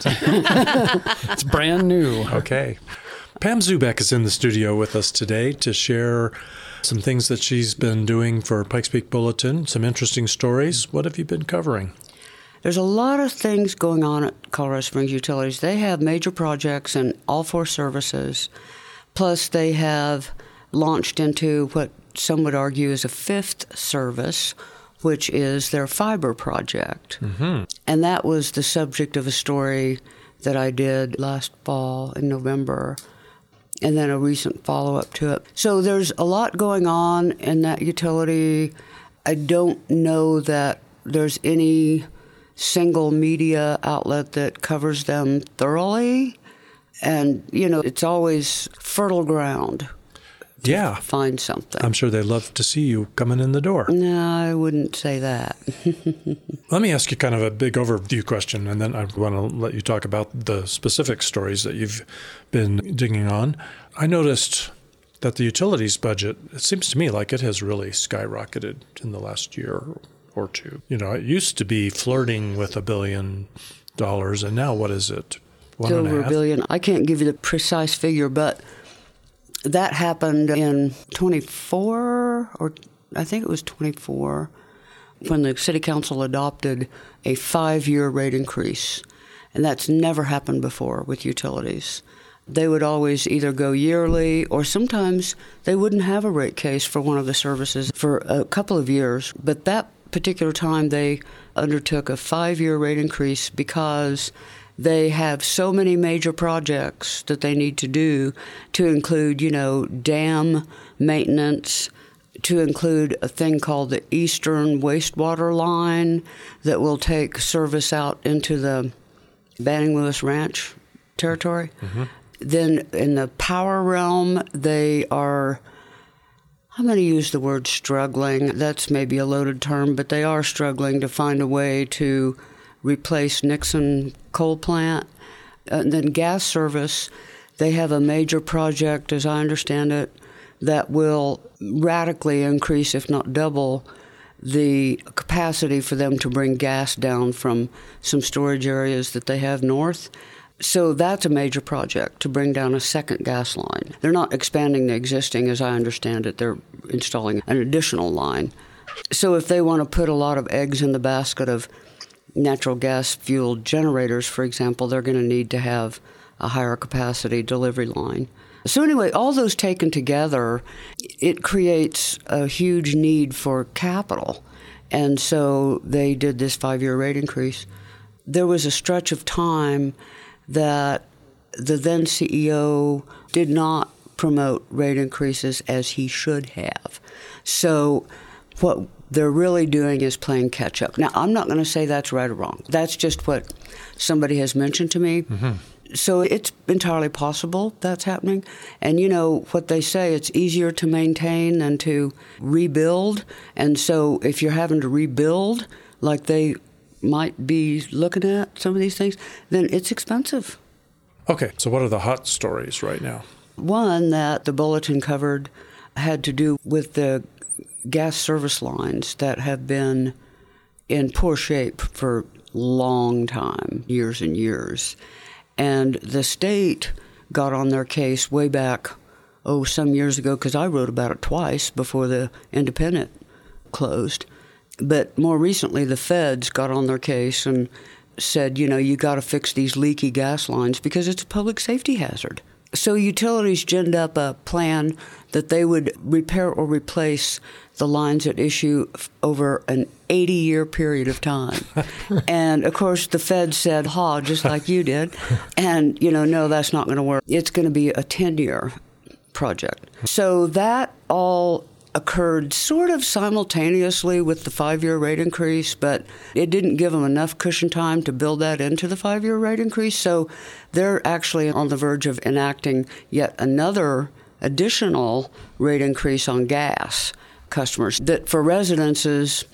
It's brand new. Okay. Pam Zubek is in the studio with us today to share some things that she's been doing for Pikes Peak Bulletin, some interesting stories. What have you been covering? There's a lot of things going on at Colorado Springs Utilities. They have major projects in all four services. Plus, they have launched into what some would argue is a fifth service, which is their fiber project. Mm-hmm. And that was the subject of a story that I did last fall in November, and then a recent follow-up to it. So there's a lot going on in that utility. I don't know that there's any single media outlet that covers them thoroughly. And, you know, it's always fertile ground. Yeah. Find something. I'm sure they love to see you coming in the door. No, I wouldn't say that. Let me ask you kind of a big overview question, and then I want to let you talk about the specific stories that you've been digging on. I noticed that the utilities budget, it seems to me like it has really skyrocketed in the last year or two. You know, it used to be flirting with a billion dollars, and now what is it? One It's and over a a half? billion. I can't give you the precise figure, but that happened in twenty-four, or I think it was twenty-four, when the city council adopted a five-year rate increase. And that's never happened before with utilities. They would always either go yearly, or sometimes they wouldn't have a rate case for one of the services for a couple of years. But that particular time, they undertook a five-year rate increase because they have so many major projects that they need to do, to include, you know, dam maintenance, to include a thing called the Eastern Wastewater Line that will take service out into the Banning Lewis Ranch territory. Mm-hmm. Then in the power realm, they are, I'm going to use the word struggling. That's maybe a loaded term, but they are struggling to find a way to replace Nixon coal plant. And then gas service, they have a major project, as I understand it, that will radically increase, if not double, the capacity for them to bring gas down from some storage areas that they have north. So that's a major project, to bring down a second gas line. They're not expanding the existing, as I understand it. They're installing an additional line. So if they want to put a lot of eggs in the basket of natural gas-fueled generators, for example, they're going to need to have a higher capacity delivery line. So anyway, all those taken together, it creates a huge need for capital. And so they did this five-year rate increase. There was a stretch of time that the then C E O did not promote rate increases as he should have. So what they're really doing is playing catch-up. Now, I'm not going to say that's right or wrong. That's just what somebody has mentioned to me. Mm-hmm. So it's entirely possible that's happening. And, you know, what they say, it's easier to maintain than to rebuild. And so if you're having to rebuild, like they might be looking at some of these things, then it's expensive. Okay, so what are the hot stories right now? One that the bulletin covered had to do with the gas service lines that have been in poor shape for a long time, years and years. And the state got on their case way back, oh, some years ago, because I wrote about it twice before the Independent closed. But more recently, the feds got on their case and said, you know, you got to fix these leaky gas lines because it's a public safety hazard. So utilities ginned up a plan that they would repair or replace the lines at issue over an eighty-year period of time. And, of course, the feds said, ha, just like you did. And, you know, no, that's not going to work. It's going to be a ten-year project. So that all occurred sort of simultaneously with the five-year rate increase, but it didn't give them enough cushion time to build that into the five-year rate increase. So they're actually on the verge of enacting yet another additional rate increase on gas customers that for residences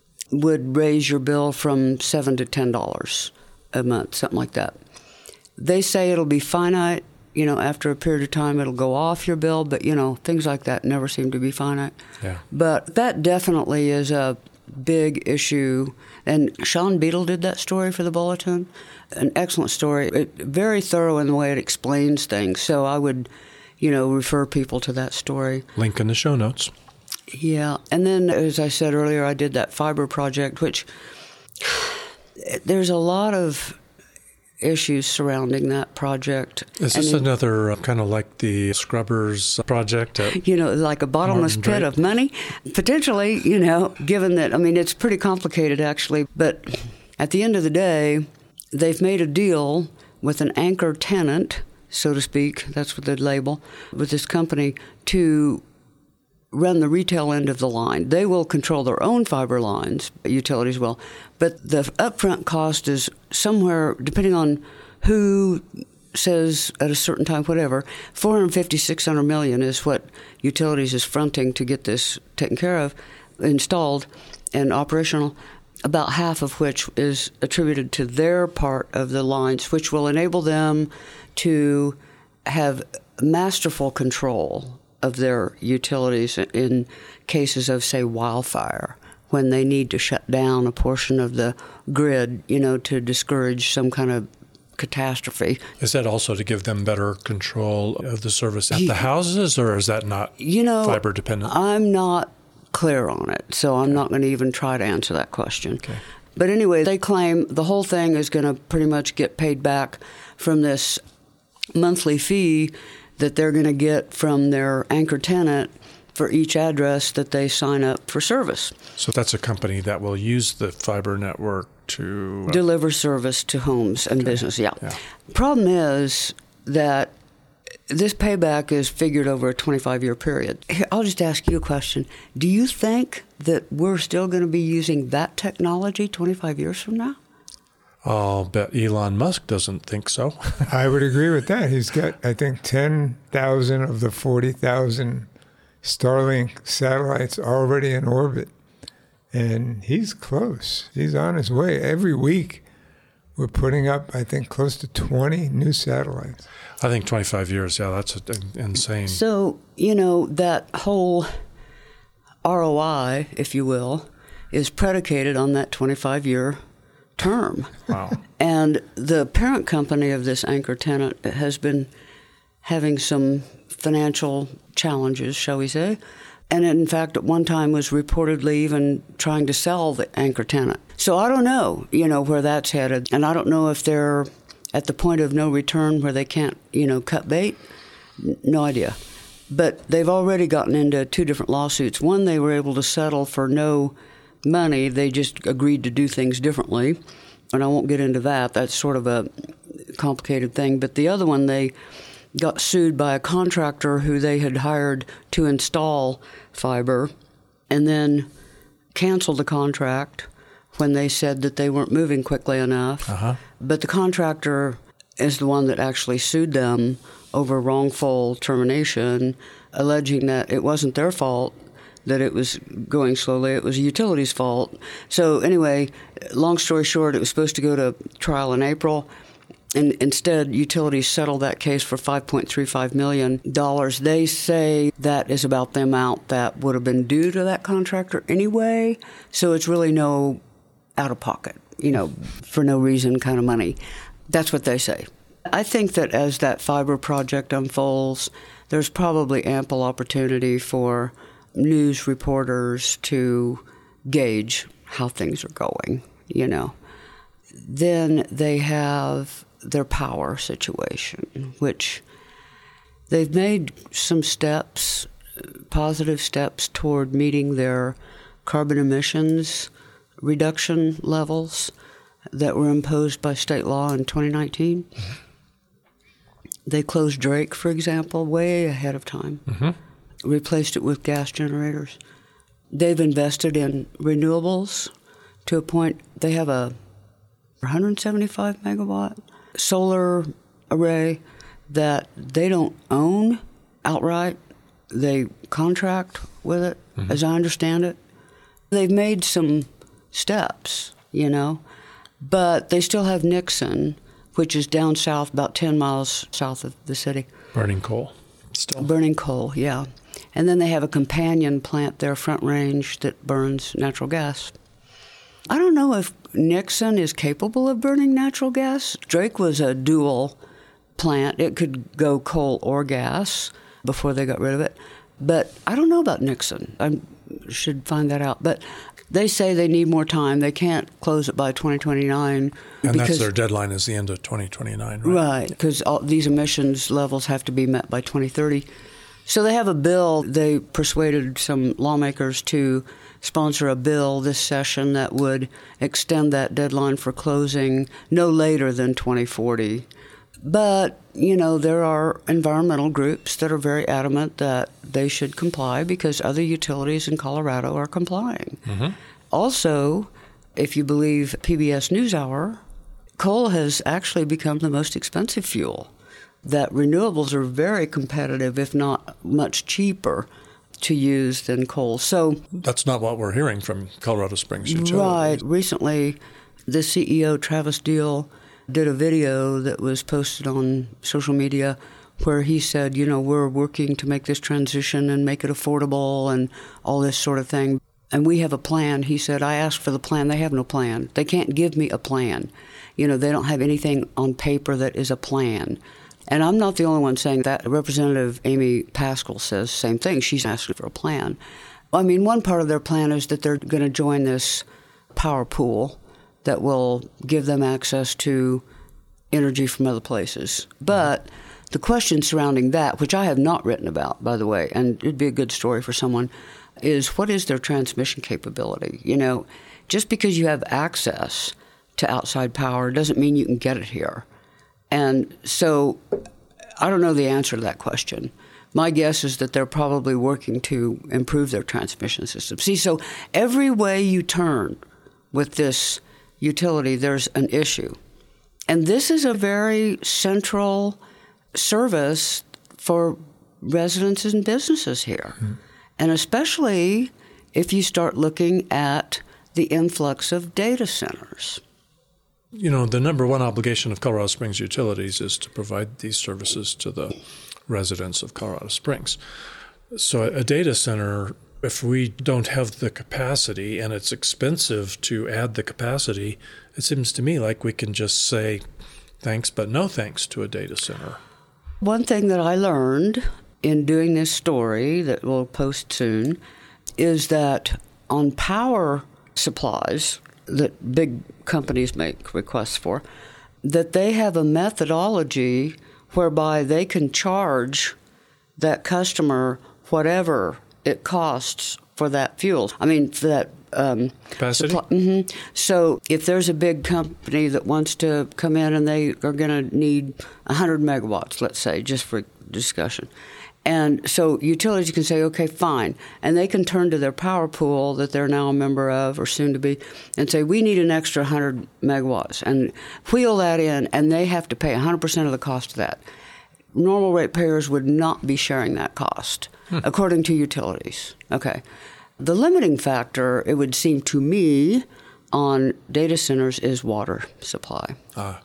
would raise your bill from seven to ten dollars a month, something like that. They say it'll be finite. You know, after a period of time, it'll go off your bill, but, you know, things like that never seem to be finite. Yeah. But that definitely is a big issue. And Sean Beadle did that story for the Bulletin. An excellent story. It, very thorough in the way it explains things. So I would, you know, refer people to that story. Link in the show notes. Yeah. And then, as I said earlier, I did that fiber project, which there's a lot of issues surrounding that project. Is this and another uh, kind of like the Scrubbers project? At you know, like a bottomless pit of money? Potentially, you know, given that, I mean, it's pretty complicated, actually. But at the end of the day, they've made a deal with an anchor tenant, so to speak, that's what the label, with this company, to run the retail end of the line. They will control their own fiber lines, utilities will, but the upfront cost is somewhere, depending on who says at a certain time, whatever, four hundred fifty, six hundred million is what utilities is fronting to get this taken care of, installed and operational, about half of which is attributed to their part of the lines, which will enable them to have masterful control of their utilities in cases of, say, wildfire, when they need to shut down a portion of the grid, you know, to discourage some kind of catastrophe. Is that also to give them better control of the service at the houses, or is that not you know, fiber dependent? I'm not clear on it, so I'm okay. not going to even try to answer that question. Okay. But anyway, they claim the whole thing is going to pretty much get paid back from this monthly fee that they're going to get from their anchor tenant for each address that they sign up for service. So that's a company that will use the fiber network to uh, deliver service to homes and okay. business. Yeah. yeah. Problem is that this payback is figured over a twenty-five year period. Here, I'll just ask you a question. Do you think that we're still going to be using that technology twenty-five years from now? I'll bet Elon Musk doesn't think so. I would agree with that. He's got, I think, ten thousand of the forty thousand Starlink satellites already in orbit. And he's close. He's on his way. Every week, we're putting up, I think, close to twenty new satellites. I think twenty-five years, yeah, that's insane. So, you know, that whole R O I, if you will, is predicated on that twenty-five year term. Wow. And the parent company of this anchor tenant has been having some financial challenges, shall we say, and in fact at one time was reportedly even trying to sell the anchor tenant. So I don't know, you know, where that's headed, and I don't know if they're at the point of no return where they can't, you know, cut bait. No idea. But they've already gotten into two different lawsuits. One, they were able to settle for no money. They just agreed to do things differently. And I won't get into that. That's sort of a complicated thing. But the other one, they got sued by a contractor who they had hired to install fiber and then canceled the contract when they said that they weren't moving quickly enough. Uh-huh. But the contractor is the one that actually sued them over wrongful termination, alleging that it wasn't their fault that it was going slowly. It was a utility's fault. So anyway, long story short, it was supposed to go to trial in April. And instead, utilities settled that case for five point three five million dollars. They say that is about the amount that would have been due to that contractor anyway. So it's really no out-of-pocket, you know, for no reason kind of money. That's what they say. I think that as that fiber project unfolds, there's probably ample opportunity for news reporters to gauge how things are going, you know. Then they have their power situation, which they've made some steps, positive steps toward meeting their carbon emissions reduction levels that were imposed by state law in twenty nineteen. Mm-hmm. They closed Drake, for example, way ahead of time, mm-hmm. replaced it with gas generators. They've invested in renewables to a point. They have a one hundred seventy-five megawatt solar array that they don't own outright. They contract with it, mm-hmm. as I understand it. They've made some steps, you know, but they still have Nixon, which is down south, about ten miles south of the city. Burning coal still. Burning coal, yeah. And then they have a companion plant there, Front Range, that burns natural gas. I don't know if Nixon is capable of burning natural gas. Drake was a dual plant. It could go coal or gas before they got rid of it. But I don't know about Nixon. I should find that out. But they say they need more time. They can't close it by twenty twenty-nine. And because, that's their deadline is the end of twenty twenty-nine, right? Right, because these emissions levels have to be met by twenty thirty. So they have a bill. They persuaded some lawmakers to sponsor a bill this session that would extend that deadline for closing no later than twenty forty. But, you know, there are environmental groups that are very adamant that they should comply because other utilities in Colorado are complying. Mm-hmm. Also, if you believe P B S NewsHour, coal has actually become the most expensive fuel. That renewables are very competitive, if not much cheaper to use than coal. So that's not what we're hearing from Colorado Springs Utilities. Right. Recently, the C E O, Travis Deal, did a video that was posted on social media where he said, you know, we're working to make this transition and make it affordable and all this sort of thing. And we have a plan. He said, I asked for the plan. They have no plan. They can't give me a plan. You know, they don't have anything on paper that is a plan. And I'm not the only one saying that. Representative Amy Pascal says the same thing. She's asking for a plan. I mean, one part of their plan is that they're going to join this power pool that will give them access to energy from other places. But the question surrounding that, which I have not written about, by the way, and it'd be a good story for someone, is what is their transmission capability? You know, just because you have access to outside power doesn't mean you can get it here. And so I don't know the answer to that question. My guess is that they're probably working to improve their transmission system. See, so every way you turn with this utility, there's an issue. And this is a very central service for residents and businesses here. Mm-hmm. And especially if you start looking at the influx of data centers. You know, the number one obligation of Colorado Springs Utilities is to provide these services to the residents of Colorado Springs. So a data center, if we don't have the capacity and it's expensive to add the capacity, it seems to me like we can just say thanks but no thanks to a data center. One thing that I learned in doing this story that we'll post soon is that on power supplies that big companies make requests for, that they have a methodology whereby they can charge that customer whatever it costs for that fuel. I mean, for that um, capacity. Supply. Mm-hmm. So if there's a big company that wants to come in and they are going to need one hundred megawatts, let's say, just for discussion. And so utilities can say, okay, fine. And they can turn to their power pool that they're now a member of or soon to be and say, we need an extra one hundred megawatts and wheel that in, and they have to pay one hundred percent of the cost of that. Normal ratepayers would not be sharing that cost, hmm. according to utilities. Okay. The limiting factor, it would seem to me, on data centers is water supply. Ah.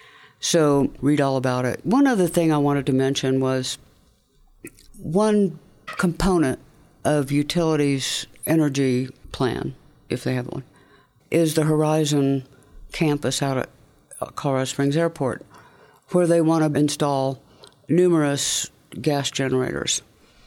So read all about it. One other thing I wanted to mention was one component of utilities' energy plan, if they have one, is the Horizon campus out at Colorado Springs Airport, where they want to install numerous gas generators.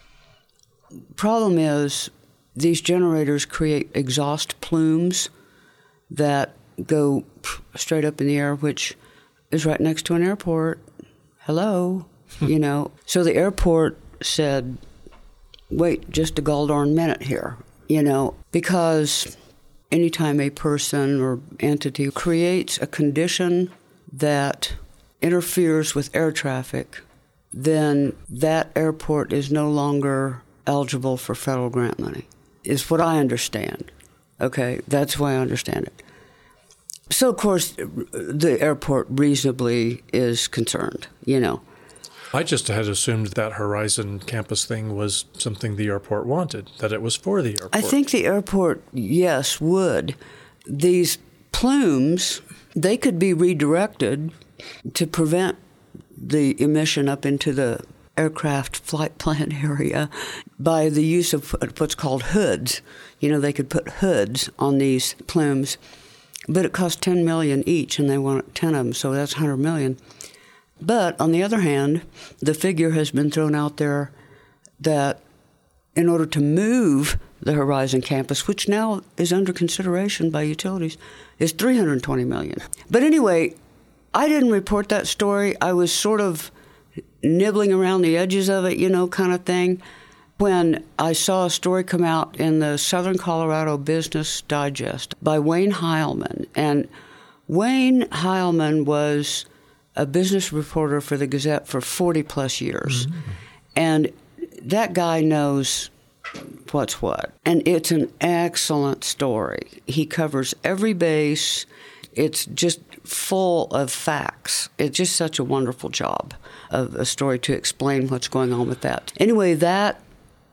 Problem is, these generators create exhaust plumes that go straight up in the air, which is right next to an airport. Hello, you know. So the airport said, wait just a gall darn minute here, you know, because anytime a person or entity creates a condition that interferes with air traffic, then that airport is no longer eligible for federal grant money, is what I understand. Okay, that's why I understand it. So, of course, the airport reasonably is concerned, you know. I just had assumed that Horizon campus thing was something the airport wanted, that it was for the airport. I think the airport, yes, would. These plumes, they could be redirected to prevent the emission up into the aircraft flight plan area by the use of what's called hoods. You know, they could put hoods on these plumes, but it costs ten million dollars each, and they want ten of them, so that's one hundred million dollars. But on the other hand, the figure has been thrown out there that in order to move the Horizon campus, which now is under consideration by utilities, is three hundred twenty million dollars. But anyway, I didn't report that story. I was sort of nibbling around the edges of it, you know, kind of thing, when I saw a story come out in the Southern Colorado Business Digest by Wayne Heilman. And Wayne Heilman was a business reporter for the Gazette for forty plus years. Mm-hmm. And that guy knows what's what. And it's an excellent story. He covers every base. It's just full of facts. It's just such a wonderful job of a story to explain what's going on with that. Anyway, that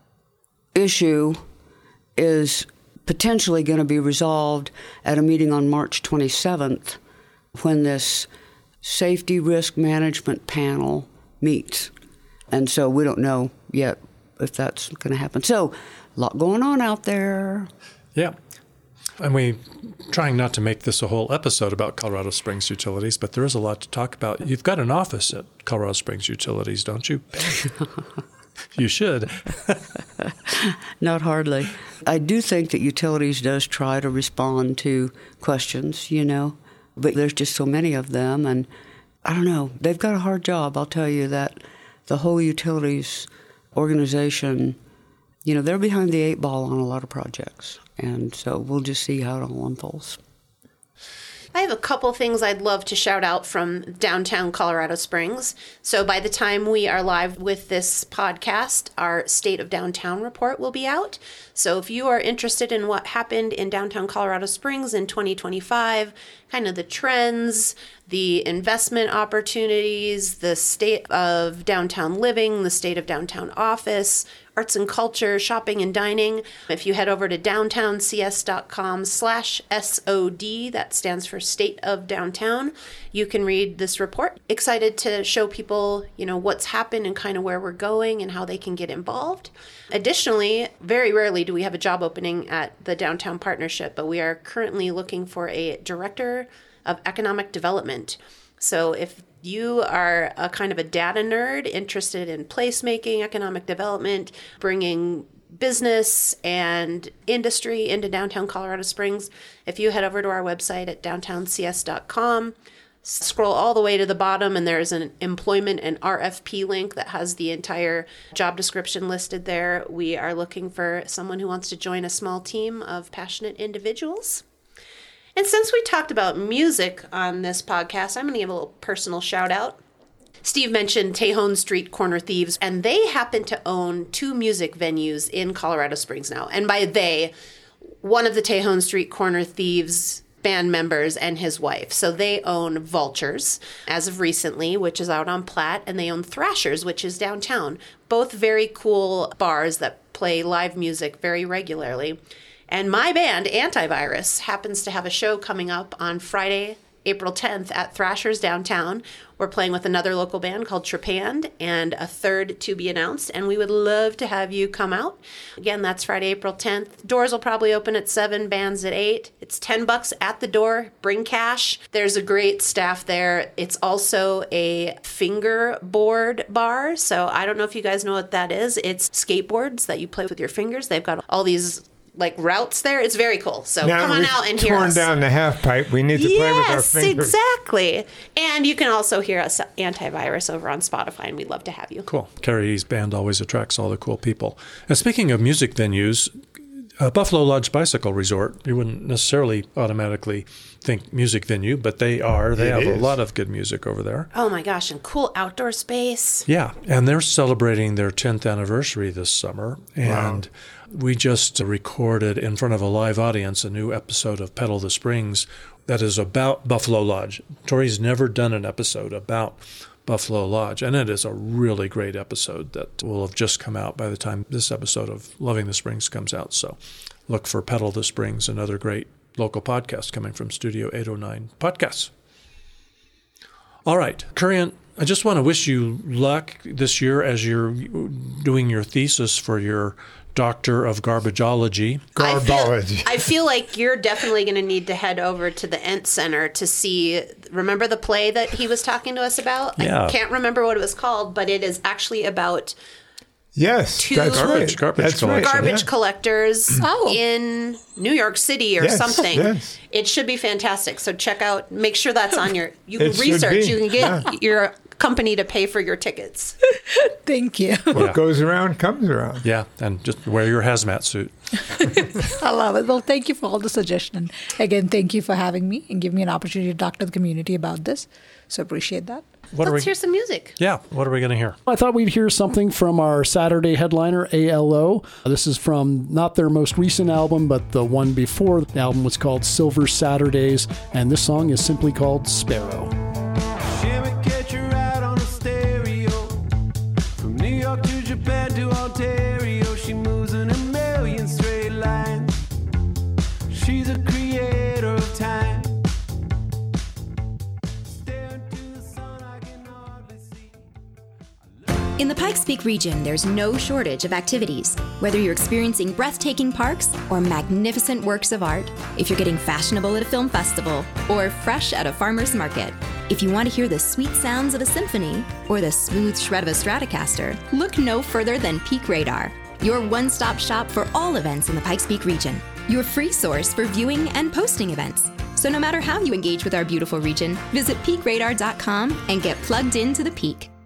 issue is potentially going to be resolved at a meeting on March twenty-seventh when this safety risk management panel meets. And so we don't know yet if that's going to happen. So a lot going on out there. Yeah. And we trying not to make this a whole episode about Colorado Springs Utilities, but there is a lot to talk about. You've got an office at Colorado Springs Utilities, don't you? You should. Not hardly. I do think that utilities does try to respond to questions, you know, but there's just so many of them, and I don't know. They've got a hard job, I'll tell you that. the whole utilities organization, you know, they're behind the eight ball on a lot of projects. And so we'll just see how it all unfolds. I have a couple things I'd love to shout out from downtown Colorado Springs. So by the time we are live with this podcast, our State of Downtown report will be out. So if you are interested in what happened in downtown Colorado Springs in twenty twenty-five, kind of the trends, the investment opportunities, the state of downtown living, the state of downtown office, arts and culture, shopping and dining. If you head over to downtowncs.com slash SOD, that stands for State of Downtown, you can read this report. Excited to show people, you know, what's happened and kind of where we're going and how they can get involved. Additionally, very rarely do we have a job opening at the Downtown Partnership, but we are currently looking for a director of economic development. So if you are a kind of a data nerd interested in placemaking, economic development, bringing business and industry into downtown Colorado Springs, if you head over to our website at downtown c s dot com, scroll all the way to the bottom, and there's an employment and R F P link that has the entire job description listed there. We are looking for someone who wants to join a small team of passionate individuals. And since we talked about music on this podcast, I'm going to give a little personal shout out. Steve mentioned Tejon Street Corner Thieves, and they happen to own two music venues in Colorado Springs now. And by they, one of the Tejon Street Corner Thieves band members and his wife. So they own Vultures as of recently, which is out on Platte, and they own Thrashers, which is downtown. Both very cool bars that play live music very regularly. And my band, Antivirus, happens to have a show coming up on Friday, April tenth at Thrashers downtown. We're playing with another local band called Trepanned and a third to be announced, and we would love to have you come out. Again, that's Friday, April tenth. Doors will probably open at seven, bands at eight. It's ten bucks at the door. Bring cash. There's a great staff there. It's also a fingerboard bar, so I don't know if you guys know what that is. It's skateboards that you play with your fingers. They've got all these like routes there. It's very cool. So now come on we've out and hear torn us. down the half pipe. We need to yes, play with our fingers. Exactly. And you can also hear us Antivirus over on Spotify, and we'd love to have you. Cool. Carrie's band always attracts all the cool people. And speaking of music venues, uh, Buffalo Lodge Bicycle Resort, you wouldn't necessarily automatically think music venue, but they are. They It have is. a lot of good music over there. Oh my gosh, and cool outdoor space. Yeah, and they're celebrating their tenth anniversary this summer. And we just recorded in front of a live audience a new episode of Pedal the Springs that is about Buffalo Lodge. Tori's never done an episode about Buffalo Lodge, and it is a really great episode that will have just come out by the time this episode of Loving the Springs comes out. So look for Pedal the Springs, another great local podcast coming from Studio eight oh nine Podcasts. All right, Kurian, I just want to wish you luck this year as you're doing your thesis for your Doctor of Garbageology. I feel, Garbology. I feel like you're definitely going to need to head over to the Ent Center to see, remember the play that he was talking to us about? Yeah. I can't remember what it was called, but it is actually about Yes, Two that's Garbage- right. garbage that's right. collection. garbage Yeah. collectors Oh. in New York City or Yes, something. yes. It should be fantastic. So check out, make sure that's on your, you can It should research, be, you can get yeah. your company to pay for your tickets. Thank you. What Yeah. goes around comes around. Yeah, and just wear your hazmat suit. I love it. Well, thank you for all the suggestions. Again, thank you for having me and giving me an opportunity to talk to the community about this. So appreciate that. What Let's are we? hear some music. Yeah, what are we going to hear? I thought we'd hear something from our Saturday headliner, A L O. This is from not their most recent album, but the one before. The album was called Silver Saturdays, and this song is simply called Sparrow. Shimmy catch her out on a stereo. From New York to Japan to Ontario, she moves in a million straight lines. She's a creator of time. Staring to the sun, I can hardly see. In the Pikes Peak region, there's no shortage of activities. Whether you're experiencing breathtaking parks or magnificent works of art, if you're getting fashionable at a film festival, or fresh at a farmer's market, if you want to hear the sweet sounds of a symphony or the smooth shred of a Stratocaster, look no further than Peak Radar, your one-stop shop for all events in the Pikes Peak region, your free source for viewing and posting events. So no matter how you engage with our beautiful region, visit peak radar dot com and get plugged into the peak.